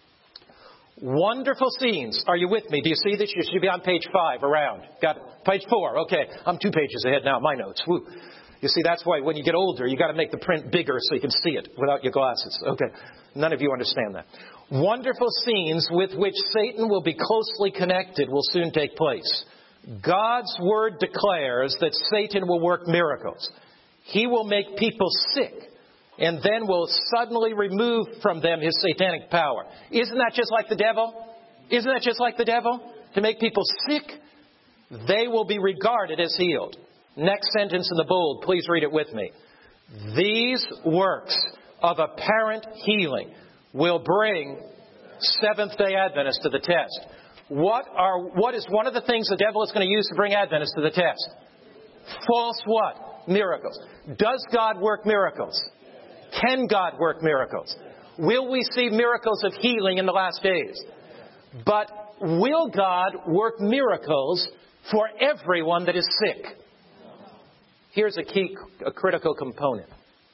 [SPEAKER 1] Wonderful scenes. Are you with me? Do you see this? You should be on page 5 around. Got it? Page 4. Okay. I'm 2 pages ahead now. My notes. Woo. You see, that's why when you get older, you got to make the print bigger so you can see it without your glasses. Okay. None of you understand that. Wonderful scenes with which Satan will be closely connected will soon take place. God's Word declares that Satan will work miracles. He will make people sick and then will suddenly remove from them his satanic power. Isn't that just like the devil? Isn't that just like the devil? To make people sick, they will be regarded as healed. Next sentence in the bold, please read it with me. These works of apparent healing will bring Seventh-day Adventists to the test. What is one of the things the devil is going to use to bring Adventists to the test? False what? Miracles. Does God work miracles? Can God work miracles? Will we see miracles of healing in the last days? But will God work miracles for everyone that is sick? Here's a critical component.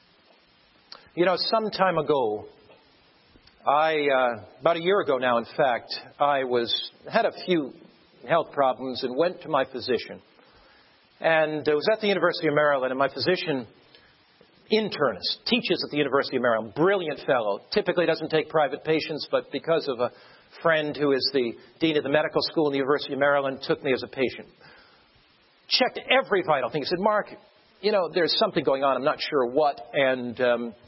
[SPEAKER 1] You know, some time ago, about a year ago now, in fact, I had a few health problems and went to my physician. And I was at the University of Maryland, and my physician internist teaches at the University of Maryland. Brilliant fellow. Typically doesn't take private patients, but because of a friend who is the dean of the medical school in the University of Maryland, took me as a patient. Checked every vital thing. He said, Mark, there's something going on. I'm not sure what. And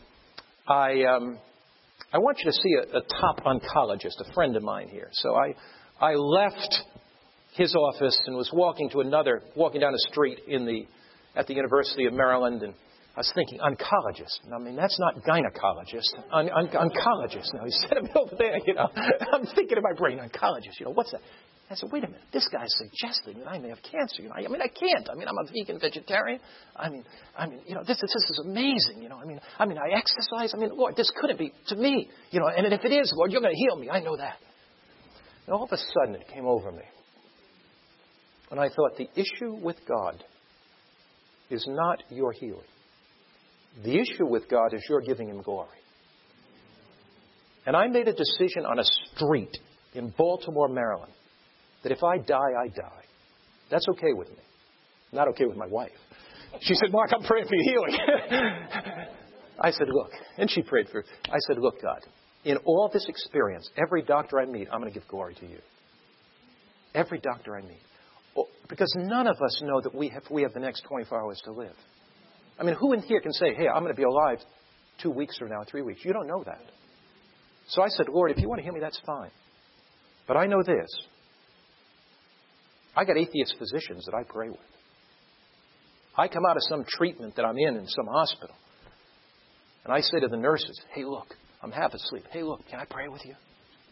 [SPEAKER 1] I want you to see a top oncologist, a friend of mine here. So I left his office and was walking down a street at the University of Maryland, and I was thinking, oncologist. I mean, that's not gynecologist. Oncologist. Now, he said it over there, I'm thinking in my brain, oncologist, what's that? I said, wait a minute, this guy's suggesting that I may have cancer. I can't. I'm a vegan vegetarian. This is amazing. I exercise. Lord, this couldn't be to me. And if it is, Lord, you're going to heal me. I know that. And all of a sudden, it came over me. And I thought, the issue with God is not your healing. The issue with God is you're giving Him glory. And I made a decision on a street in Baltimore, Maryland, that if I die, I die. That's okay with me. Not okay with my wife. She said, Mark, I'm praying for your healing. I said, look, and she prayed for her. I said, look, God, in all this experience, every doctor I meet, I'm going to give glory to you. Every doctor I meet. Because none of us know that we have the next 24 hours to live. Who in here can say, hey, I'm going to be alive 2 weeks from now, 3 weeks? You don't know that. So I said, Lord, if you want to heal me, that's fine. But I know this. I got atheist physicians that I pray with. I come out of some treatment that I'm in some hospital. And I say to the nurses, hey, look, I'm half asleep. Hey, look, can I pray with you?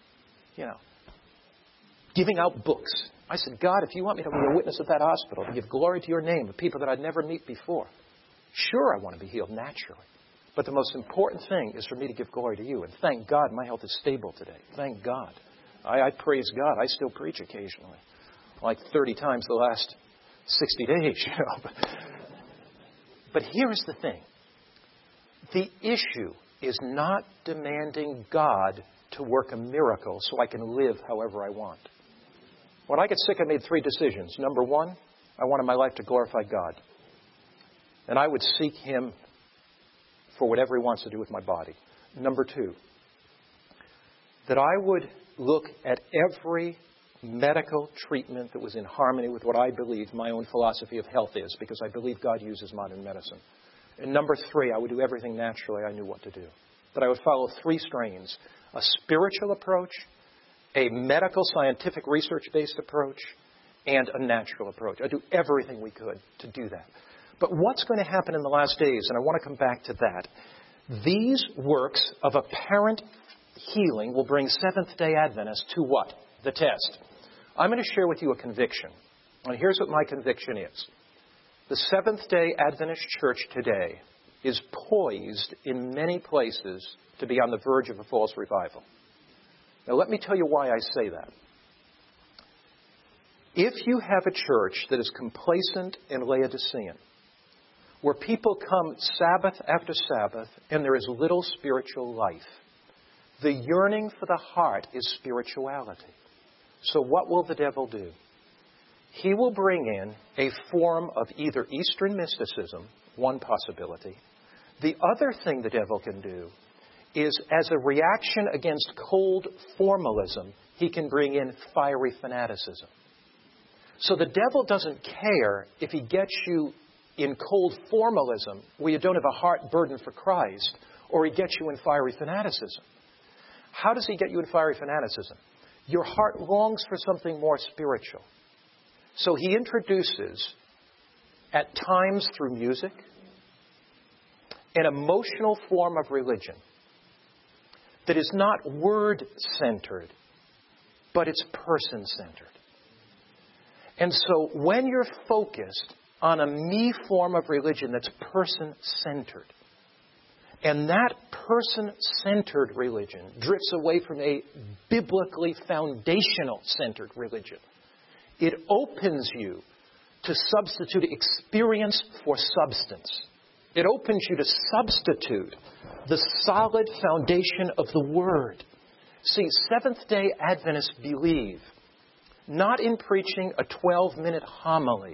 [SPEAKER 1] Giving out books. I said, God, if you want me to be a witness at that hospital, to give glory to your name to people that I'd never meet before, sure, I want to be healed naturally. But the most important thing is for me to give glory to you. And thank God my health is stable today. Thank God. I praise God. I still preach occasionally. Like 30 times the last 60 days. But here is the thing. The issue is not demanding God to work a miracle so I can live however I want. When I get sick, I made 3 decisions. Number 1, I wanted my life to glorify God. And I would seek Him for whatever He wants to do with my body. Number 2, that I would look at every medical treatment that was in harmony with what I believe my own philosophy of health is, because I believe God uses modern medicine. And number 3, I would do everything naturally I knew what to do. That I would follow 3 strains: a spiritual approach, a medical, scientific, research-based approach, and a natural approach. I'd do everything we could to do that. But what's going to happen in the last days, and I want to come back to that, these works of apparent healing will bring Seventh-day Adventists to what? The test. I'm going to share with you a conviction. And here's what my conviction is. The Seventh-day Adventist Church today is poised in many places to be on the verge of a false revival. Now, let me tell you why I say that. If you have a church that is complacent and Laodicean, where people come Sabbath after Sabbath and there is little spiritual life, the yearning for the heart is spirituality. So what will the devil do? He will bring in a form of either Eastern mysticism, one possibility. The other thing the devil can do is, as a reaction against cold formalism, he can bring in fiery fanaticism. So the devil doesn't care if he gets you in cold formalism, where you don't have a heart burden for Christ, or he gets you in fiery fanaticism. How does he get you in fiery fanaticism? Your heart longs for something more spiritual. So he introduces, at times through music, an emotional form of religion that is not word-centered, but it's person-centered. And so when you're focused on a me form of religion that's person-centered, and that person-centered religion drifts away from a biblically foundational-centered religion, it opens you to substitute experience for substance. It opens you to substitute the solid foundation of the Word. See, Seventh-day Adventists believe not in preaching a 12-minute homily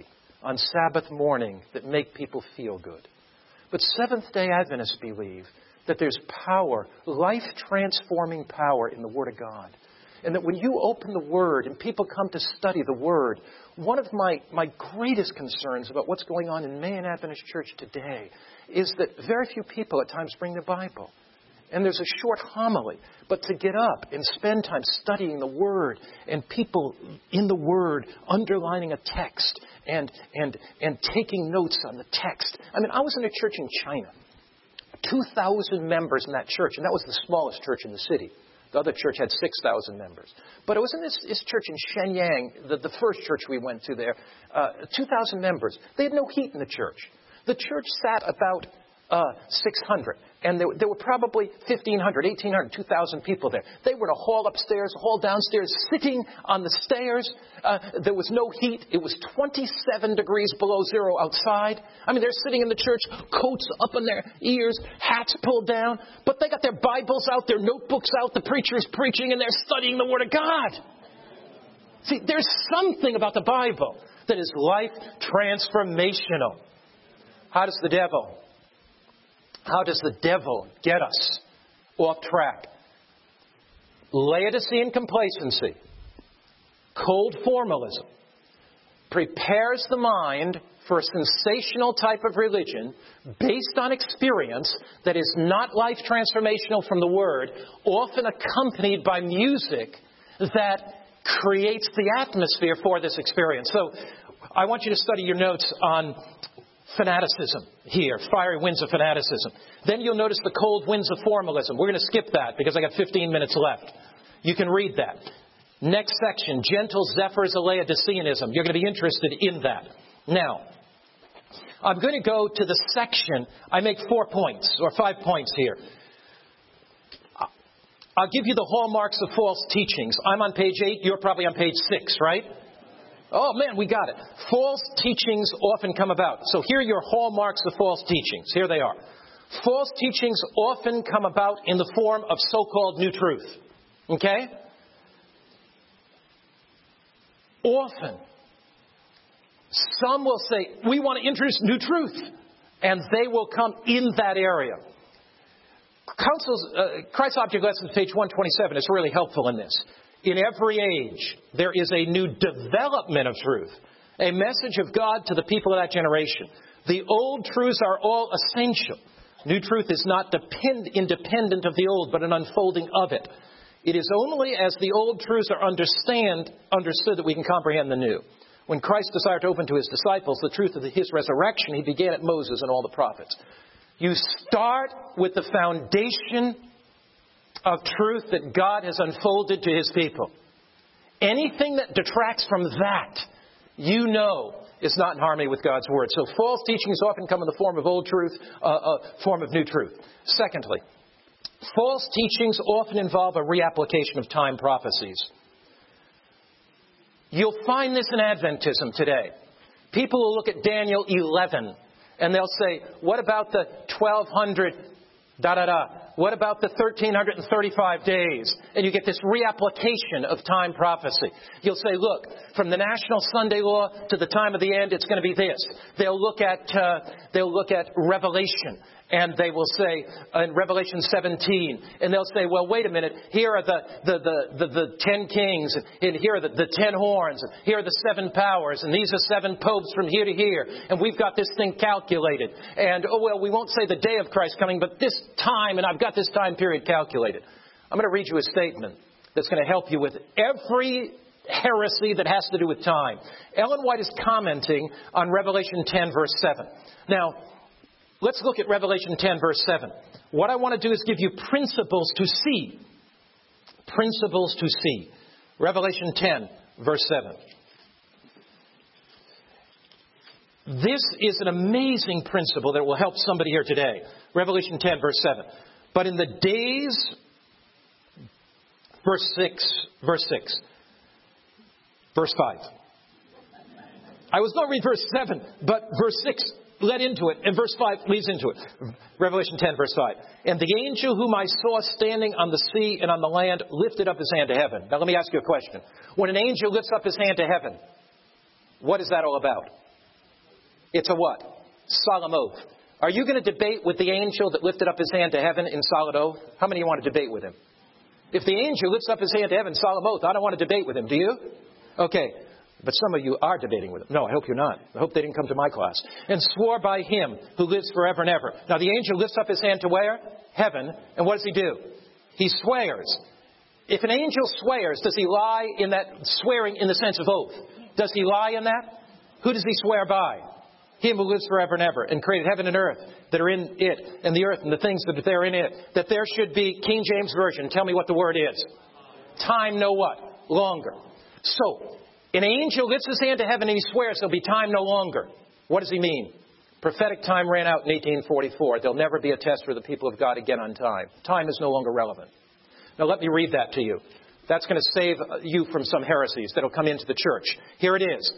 [SPEAKER 1] on Sabbath morning that make people feel good. But Seventh-day Adventists believe that there's power, life-transforming power in the Word of God. And that when you open the Word and people come to study the Word, one of my greatest concerns about what's going on in Mayan Adventist Church today is that very few people at times bring the Bible. And there's a short homily. But to get up and spend time studying the Word and people in the Word underlining a text and taking notes on the text. I mean, I was in a church in China. 2,000 members in that church, and that was the smallest church in the city. The other church had 6,000 members. But it was in this church in Shenyang, the first church we went to there, 2,000 members. They had no heat in the church. The church sat about 600. And there were probably 1,500, 1,800, 2,000 people there. They were in a hall upstairs, a hall downstairs, sitting on the stairs. There was no heat. It was 27 degrees below zero outside. I mean, they're sitting in the church, coats up on their ears, hats pulled down. But they got their Bibles out, their notebooks out. The preacher is preaching, and they're studying the Word of God. See, there's something about the Bible that is life transformational. How does the devil get us off track? Laodicean complacency, cold formalism, prepares the mind for a sensational type of religion based on experience that is not life transformational from the Word, often accompanied by music that creates the atmosphere for this experience. So I want you to study your notes on fanaticism here, fiery winds of fanaticism. Then you'll notice the cold winds of formalism. We're going to skip that because I got 15 minutes left. You can read that. Next section, gentle zephyrs of Laodiceanism. You're going to be interested in that. Now, I'm going to go to the section. I make 4 points or 5 points here. I'll give you the hallmarks of false teachings. I'm on page 8. You're probably on page 6, right? Oh, man, we got it. False teachings often come about. So here are your hallmarks of false teachings. Here they are. False teachings often come about in the form of so-called new truth. Okay? Often. Some will say, we want to introduce new truth. And they will come in that area. Christ's Object Lessons, page 127, is really helpful in this. In every age, there is a new development of truth, a message of God to the people of that generation. The old truths are all essential. New truth is not independent of the old, but an unfolding of it. It is only as the old truths are understood that we can comprehend the new. When Christ desired to open to His disciples the truth of His resurrection, He began at Moses and all the prophets. You start with the foundation of truth that God has unfolded to His people. Anything that detracts from that, you know, is not in harmony with God's Word. So false teachings often come in the form of old truth, form of new truth. Secondly, false teachings often involve a reapplication of time prophecies. You'll find this in Adventism today. People will look at Daniel 11 and they'll say, what about the 1200 What about the 1,335 days? And you get this reapplication of time prophecy. You'll say, look, from the National Sunday Law to the time of the end, it's going to be this. They'll look at Revelation, and they will say in Revelation 17, and they'll say, well, wait a minute. Here are the 10 kings, and here are the 10 horns, and here are the 7 powers, and these are 7 popes from here to here, and we've got this thing calculated. And we won't say the day of Christ coming, but this time, and I've got this time period calculated. I'm going to read you a statement that's going to help you with every heresy that has to do with time. Ellen White is commenting on Revelation 10, verse 7. Now, let's look at Revelation 10, verse 7. What I want to do is give you principles to see. Principles to see. Revelation 10, verse 7. This is an amazing principle that will help somebody here today. Revelation 10, verse 7. But in the days, verse 6, verse 5. I was going to read verse 7, but verse 6 led into it, and verse 5 leads into it. Revelation 10, verse 5. And the angel whom I saw standing on the sea and on the land lifted up his hand to heaven. Now let me ask you a question. When an angel lifts up his hand to heaven, what is that all about? It's a what? Solemn oath. Are you going to debate with the angel that lifted up his hand to heaven in solemn oath? How many of you want to debate with him? If the angel lifts up his hand to heaven, solemn oath, I don't want to debate with him. Do you? Okay. But some of you are debating with him. No, I hope you're not. I hope they didn't come to my class. And swore by him who lives forever and ever. Now the angel lifts up his hand to where? Heaven. And what does he do? He swears. If an angel swears, does he lie in that swearing in the sense of oath? Does he lie in that? Who does he swear by? Him who lives forever and ever and created heaven and earth that are in it, and the earth and the things that are there in it. That there should be, King James Version, tell me what the word is. Time no what? Longer. So, an angel lifts his hand to heaven and he swears there'll be time no longer. What does he mean? Prophetic time ran out in 1844. There'll never be a test for the people of God again on time. Time is no longer relevant. Now let me read that to you. That's going to save you from some heresies that'll come into the church. Here it is.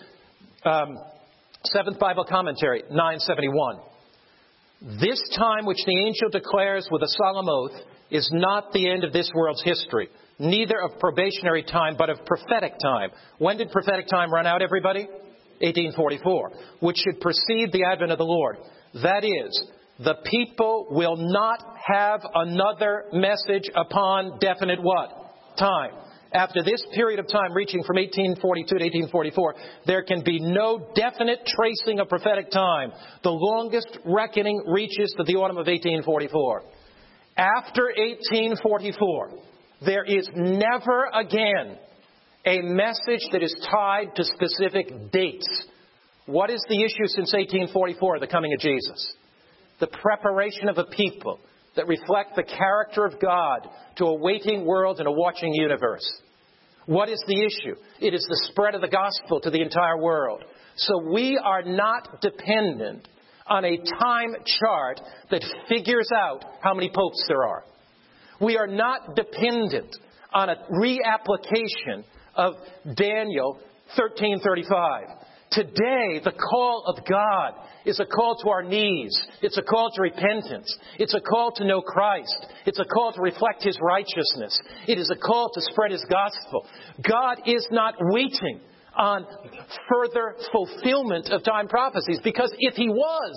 [SPEAKER 1] Seventh Bible Commentary, 971. This time which the angel declares with a solemn oath is not the end of this world's history, neither of probationary time, but of prophetic time. When did prophetic time run out, everybody? 1844, which should precede the advent of the Lord. That is, the people will not have another message upon definite what? Time. After this period of time reaching from 1842 to 1844, there can be no definite tracing of prophetic time. The longest reckoning reaches to the autumn of 1844. After 1844, there is never again a message that is tied to specific dates. What is the issue since 1844, the coming of Jesus? The preparation of a people that reflect the character of God to a waiting world and a watching universe. What is the issue? It is the spread of the gospel to the entire world. So we are not dependent on a time chart that figures out how many popes there are. We are not dependent on a reapplication of Daniel 13:35. Today, the call of God is a call to our knees. It's a call to repentance. It's a call to know Christ. It's a call to reflect His righteousness. It is a call to spread His gospel. God is not waiting on further fulfillment of time prophecies, because if He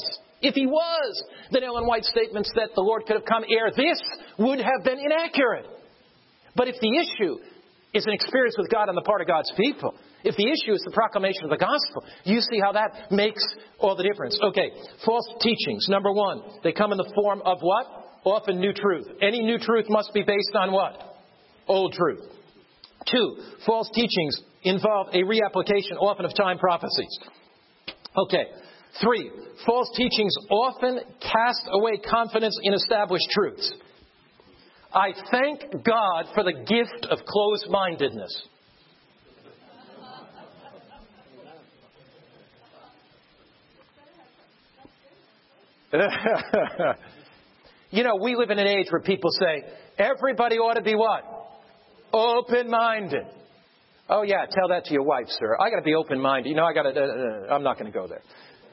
[SPEAKER 1] was, then Ellen White's statements that the Lord could have come ere this would have been inaccurate. But if the issue is an experience with God on the part of God's people, if the issue is the proclamation of the gospel, you see how that makes all the difference. Okay, false teachings. Number one, they come in the form of what? Often new truth. Any new truth must be based on what? Old truth. Two, false teachings involve a reapplication often of time prophecies. Okay. Three, false teachings often cast away confidence in established truths. I thank God for the gift of closed-mindedness. You know, we live in an age where people say, everybody ought to be what? Open-minded. Oh, yeah, tell that to your wife, sir. I got to be open-minded. You know, I'm not going to go there.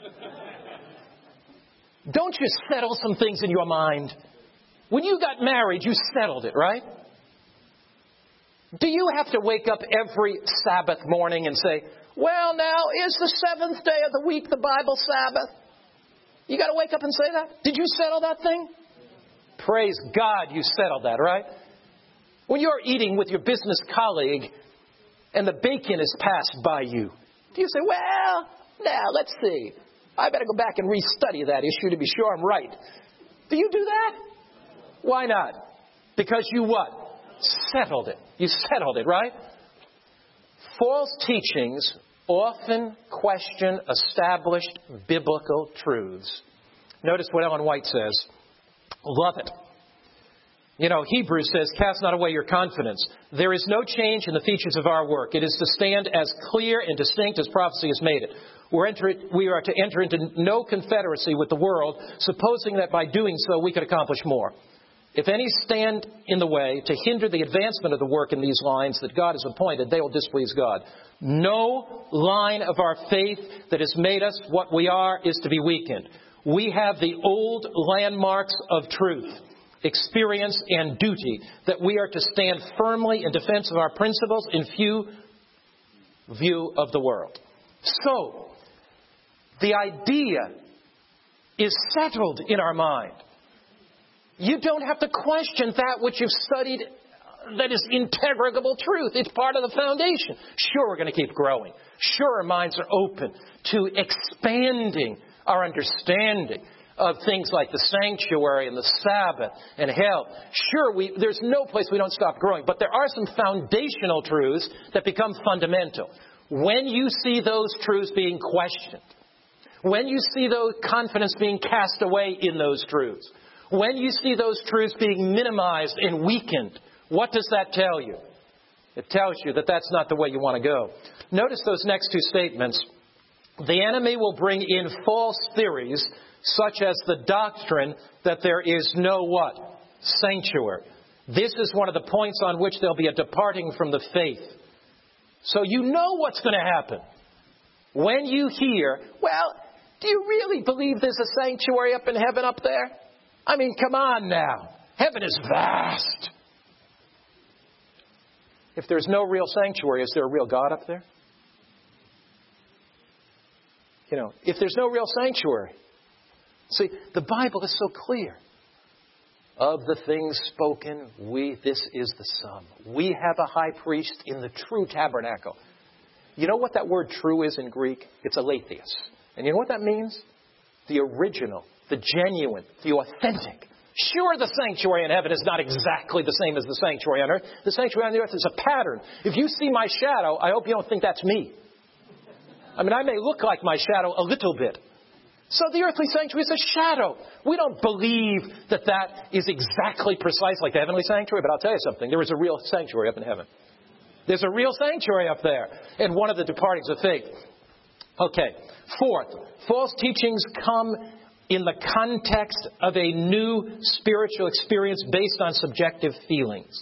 [SPEAKER 1] Don't you settle some things in your mind? When you got married, you settled it, right? Do you have to wake up every Sabbath morning and say, well, now, is the seventh day of the week the Bible Sabbath? You got to wake up and say that? Did you settle that thing? Praise God you settled that, right? When you're eating with your business colleague and the bacon is passed by you, do you say, well, now, let's see. I better go back and restudy that issue to be sure I'm right. Do you do that? Why not? Because you what? Settled it. You settled it, right? False teachings often question established biblical truths. Notice what Ellen White says. Love it. You know, Hebrews says, cast not away your confidence. There is no change in the features of our work. It is to stand as clear and distinct as prophecy has made it. We are to enter into no confederacy with the world, supposing that by doing so we could accomplish more. If any stand in the way to hinder the advancement of the work in these lines that God has appointed, they will displease God. No line of our faith that has made us what we are is to be weakened. We have the old landmarks of truth, experience, and duty that we are to stand firmly in defense of our principles in view of the world. So, The idea is settled in our mind. You don't have to question that which you've studied that is integrable truth. It's part of the foundation. Sure, we're going to keep growing. Sure, our minds are open to expanding our understanding of things like the sanctuary and the Sabbath and hell. Sure, there's no place we don't stop growing. But there are some foundational truths that become fundamental. When you see those truths being questioned, when you see those confidence being cast away in those truths, when you see those truths being minimized and weakened, what does that tell you? It tells you that that's not the way you want to go. Notice those next two statements. The enemy will bring in false theories, such as the doctrine that there is no what? Sanctuary. This is one of the points on which there'll be a departing from the faith. So you know what's going to happen. When you hear, well, do you really believe there's a sanctuary up in heaven up there? I mean, come on now. Heaven is vast. If there's no real sanctuary, is there a real God up there? You know, if there's no real sanctuary. See, the Bible is so clear. Of the things spoken, this is the sum. We have a high priest in the true tabernacle. You know what that word true is in Greek? It's aletheos. And you know what that means? The original, the genuine, the authentic. Sure, the sanctuary in heaven is not exactly the same as the sanctuary on earth. The sanctuary on the earth is a pattern. If you see my shadow, I hope you don't think that's me. I mean, I may look like my shadow a little bit. So the earthly sanctuary is a shadow. We don't believe that is exactly precise like the heavenly sanctuary, but I'll tell you something. There is a real sanctuary up in heaven. There's a real sanctuary up there. And one of the departings of faith. Okay. Fourth, false teachings come in the context of a new spiritual experience based on subjective feelings.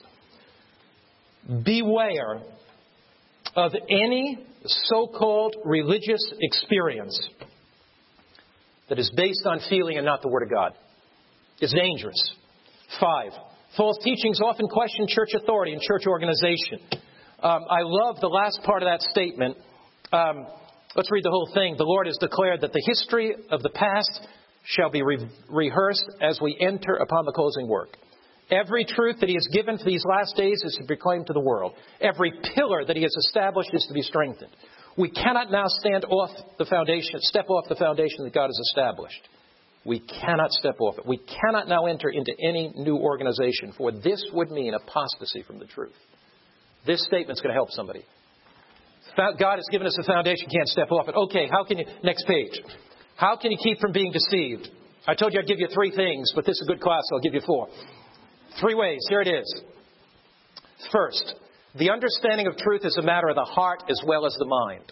[SPEAKER 1] Beware of any so-called religious experience that is based on feeling and not the Word of God. It's dangerous. 5, false teachings often question church authority and church organization. I love the last part of that statement. Let's read the whole thing. The Lord has declared that the history of the past shall be rehearsed as we enter upon the closing work. Every truth that He has given for these last days is to be proclaimed to the world. Every pillar that He has established is to be strengthened. We cannot now step off the foundation that God has established. We cannot step off it. We cannot now enter into any new organization, for this would mean apostasy from the truth. This statement's going to help somebody. God has given us a foundation, can't step off it. Okay, next page. How can you keep from being deceived? I told you I'd give you 3 things, but this is a good class, so I'll give you 4. 3 ways. Here it is. First, the understanding of truth is a matter of the heart as well as the mind.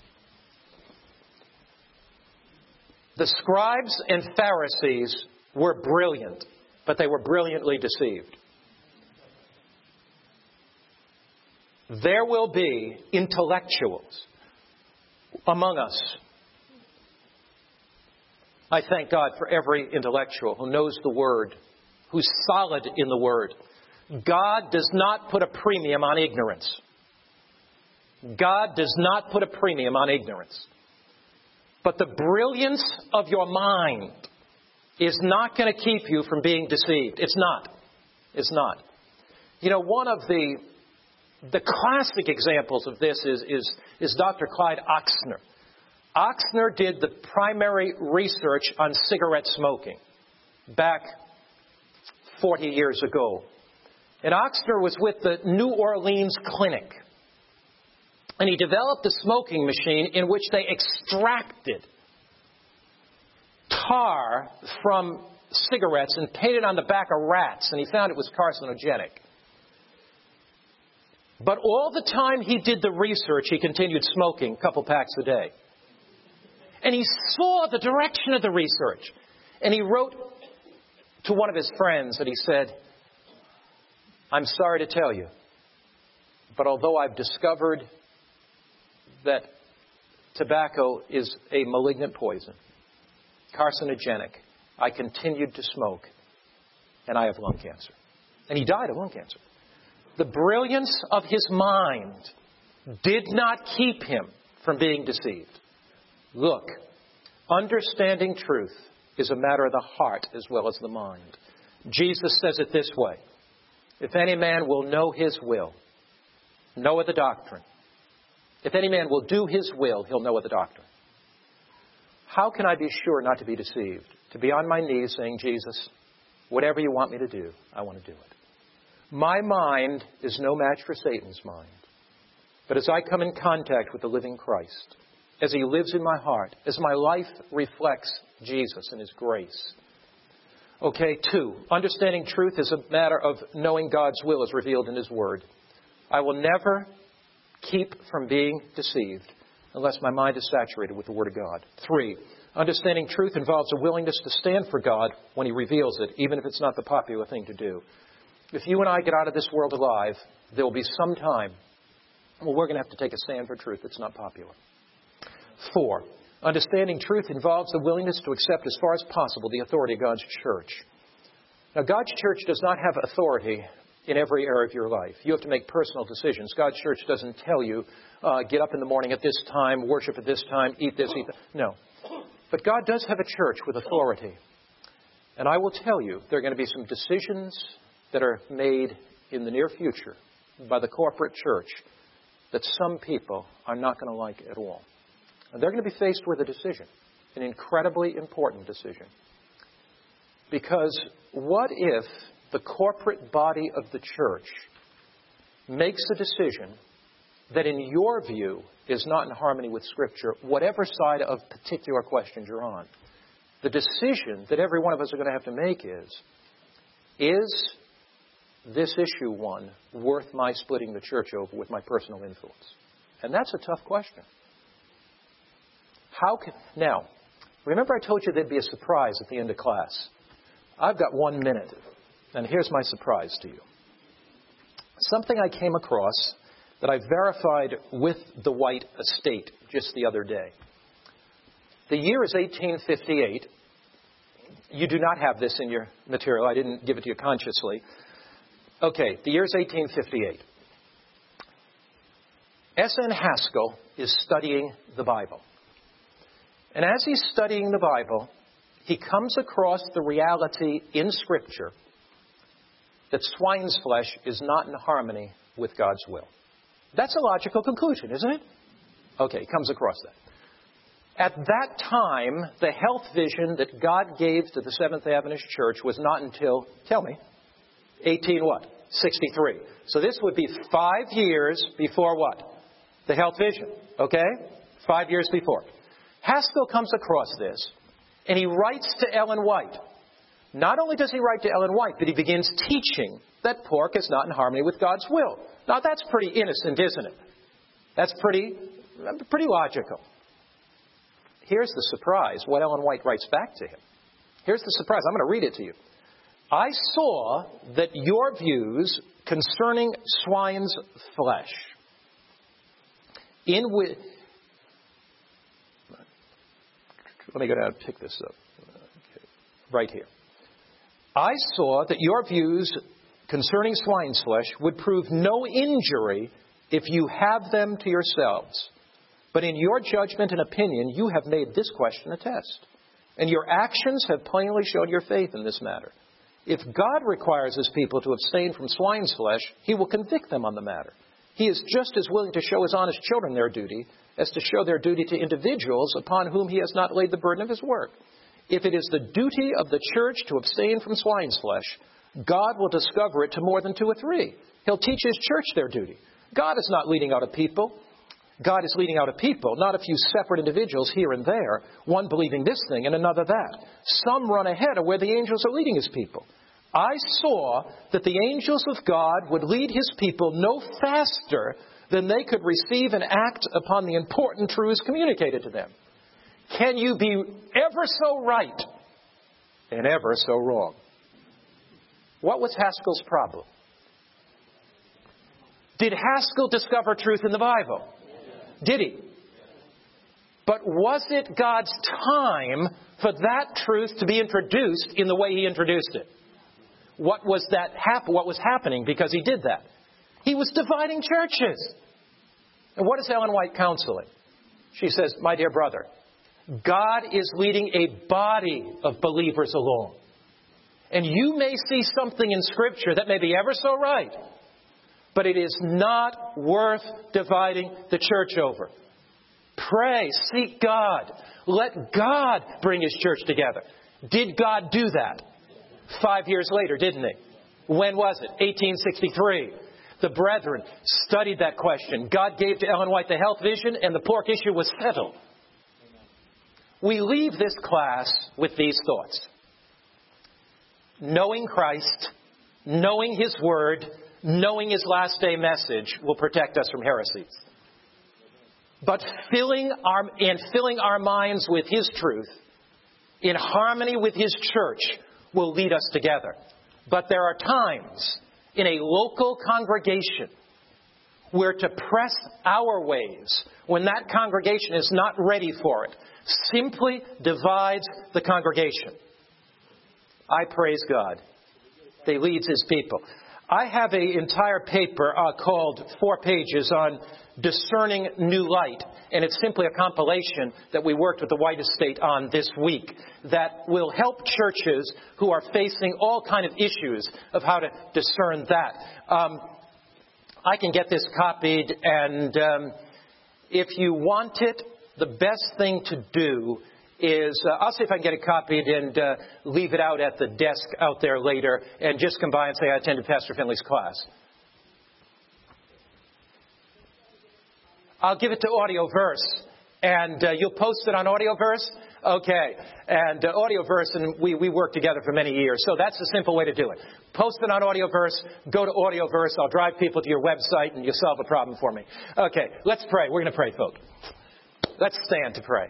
[SPEAKER 1] The scribes and Pharisees were brilliant, but they were brilliantly deceived. There will be intellectuals among us. I thank God for every intellectual who knows the Word, who's solid in the Word. God does not put a premium on ignorance. God does not put a premium on ignorance. But the brilliance of your mind is not going to keep you from being deceived. It's not. It's not. You know, one of the classic examples of this is Dr. Clyde Ochsner. Ochsner did the primary research on cigarette smoking back 40 years ago. And Ochsner was with the New Orleans Clinic. And he developed a smoking machine in which they extracted tar from cigarettes and painted on the back of rats. And he found it was carcinogenic. But all the time he did the research, he continued smoking a couple packs a day. And he saw the direction of the research. And he wrote to one of his friends and he said, I'm sorry to tell you, but although I've discovered that tobacco is a malignant poison, carcinogenic, I continued to smoke, and I have lung cancer. And he died of lung cancer. The brilliance of his mind did not keep him from being deceived. Look, Understanding truth is a matter of the heart as well as the mind. Jesus says it this way: if any man will know his will, know of the doctrine. If any man will do his will, he'll know of the doctrine. How can I be sure not to be deceived? To be on my knees saying, Jesus, whatever you want me to do, I want to do it. My mind is no match for Satan's mind. But as I come in contact with the living Christ, as he lives in my heart, as my life reflects Jesus and his grace. Okay, 2, understanding truth is a matter of knowing God's will as revealed in his word. I will never keep from being deceived unless my mind is saturated with the word of God. 3, understanding truth involves a willingness to stand for God when he reveals it, even if it's not the popular thing to do. If you and I get out of this world alive, there will be some time when we're going to have to take a stand for truth that's not popular. 4, understanding truth involves the willingness to accept as far as possible the authority of God's church. Now, God's church does not have authority in every area of your life. You have to make personal decisions. God's church doesn't tell you, get up in the morning at this time, worship at this time, eat this, eat that. No. But God does have a church with authority. And I will tell you, there are going to be some decisions that are made in the near future by the corporate church that some people are not going to like at all. And they're going to be faced with a decision, an incredibly important decision. Because what if the corporate body of the church makes a decision that in your view is not in harmony with Scripture, whatever side of particular questions you're on? The decision that every one of us are going to have to make is this issue one worth my splitting the church over with my personal influence? And that's a tough question. Now, remember I told you there'd be a surprise at the end of class. I've got 1 minute, and here's my surprise to you. Something I came across that I verified with the White estate just the other day. The year is 1858. You do not have this in your material. I didn't give it to you consciously. Okay, the year is 1858. S.N. Haskell is studying the Bible. And as he's studying the Bible, he comes across the reality in Scripture that swine's flesh is not in harmony with God's will. That's a logical conclusion, isn't it? Okay, he comes across that. At that time, the health vision that God gave to the Seventh Adventist Church was not until, tell me, 63. So this would be 5 years before what? The health vision, okay? 5 years before. Haskell comes across this, and he writes to Ellen White. Not only does he write to Ellen White, but he begins teaching that pork is not in harmony with God's will. Now, that's pretty innocent, isn't it? That's pretty logical. Here's the surprise, what Ellen White writes back to him. Here's the surprise. I'm going to read it to you. I saw that your views concerning swine's flesh let me go down and pick this up. Okay. Right here. I saw that your views concerning swine's flesh would prove no injury if you have them to yourselves. But in your judgment and opinion, you have made this question a test. And your actions have plainly shown your faith in this matter. If God requires his people to abstain from swine's flesh, he will convict them on the matter. He is just as willing to show his honest children their duty as to show their duty to individuals upon whom he has not laid the burden of his work. If it is the duty of the church to abstain from swine's flesh, God will discover it to more than 2 or 3. He'll teach his church their duty. God is not leading out a people. God is leading out a people, not a few separate individuals here and there, one believing this thing and another that. Some run ahead of where the angels are leading his people. I saw that the angels of God would lead his people no faster than they could receive and act upon the important truths communicated to them. Can you be ever so right and ever so wrong? What was Haskell's problem? Did Haskell discover truth in the Bible? Did he? But was it God's time for that truth to be introduced in the way he introduced it? What was happening because he did that? He was dividing churches. And what is Ellen White counseling? She says, my dear brother, God is leading a body of believers along. And you may see something in Scripture that may be ever so right, but it is not worth dividing the church over. Pray, seek God. Let God bring His church together. Did God do that? 5 years later, didn't He? When was it? 1863. The brethren studied that question. God gave to Ellen White the health vision, and the pork issue was settled. We leave this class with these thoughts. Knowing Christ, knowing His Word, knowing His last day message will protect us from heresies. But filling our minds with His truth, in harmony with His church, will lead us together. But there are times in a local congregation where to press our ways, when that congregation is not ready for it, simply divides the congregation. I praise God that He leads His people. I have an entire paper called 4 pages on Discerning New Light. And it's simply a compilation that we worked with the White Estate on this week that will help churches who are facing all kind of issues of how to discern that. I can get this copied, and if you want it, the best thing to do is, I'll see if I can get it copied and leave it out at the desk out there later, and just come by and say I attended Pastor Finley's class. I'll give it to Audioverse, and you'll post it on Audioverse? Okay. And Audioverse, and we worked together for many years, so that's the simple way to do it. Post it on Audioverse, go to Audioverse, I'll drive people to your website, and you'll solve the problem for me. Okay, let's pray. We're going to pray, folks. Let's stand to pray.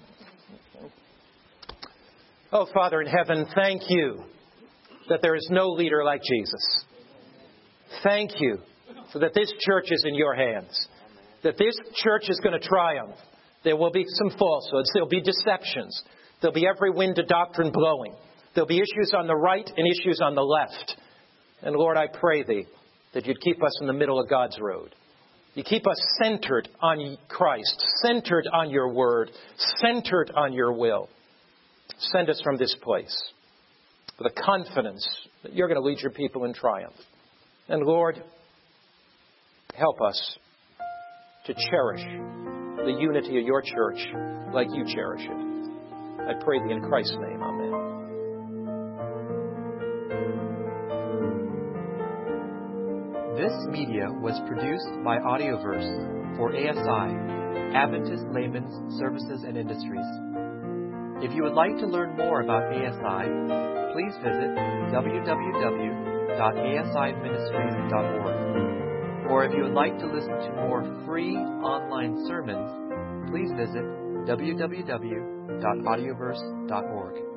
[SPEAKER 1] Oh, Father in heaven, thank You that there is no leader like Jesus. Thank You for that this church is in Your hands. That this church is going to triumph. There will be some falsehoods. There will be deceptions. There will be every wind of doctrine blowing. There will be issues on the right and issues on the left. And Lord, I pray Thee that You'd keep us in the middle of God's road. You keep us centered on Christ, centered on Your Word, centered on Your will. Send us from this place with a confidence that You're going to lead Your people in triumph. And Lord, help us to cherish the unity of Your church like You cherish it. I pray Thee in Christ's name. Amen.
[SPEAKER 2] This media was produced by Audioverse for ASI, Adventist Layman's Services and Industries. If you would like to learn more about ASI, please visit www.asiministries.org. Or if you would like to listen to more free online sermons, please visit www.audioverse.org.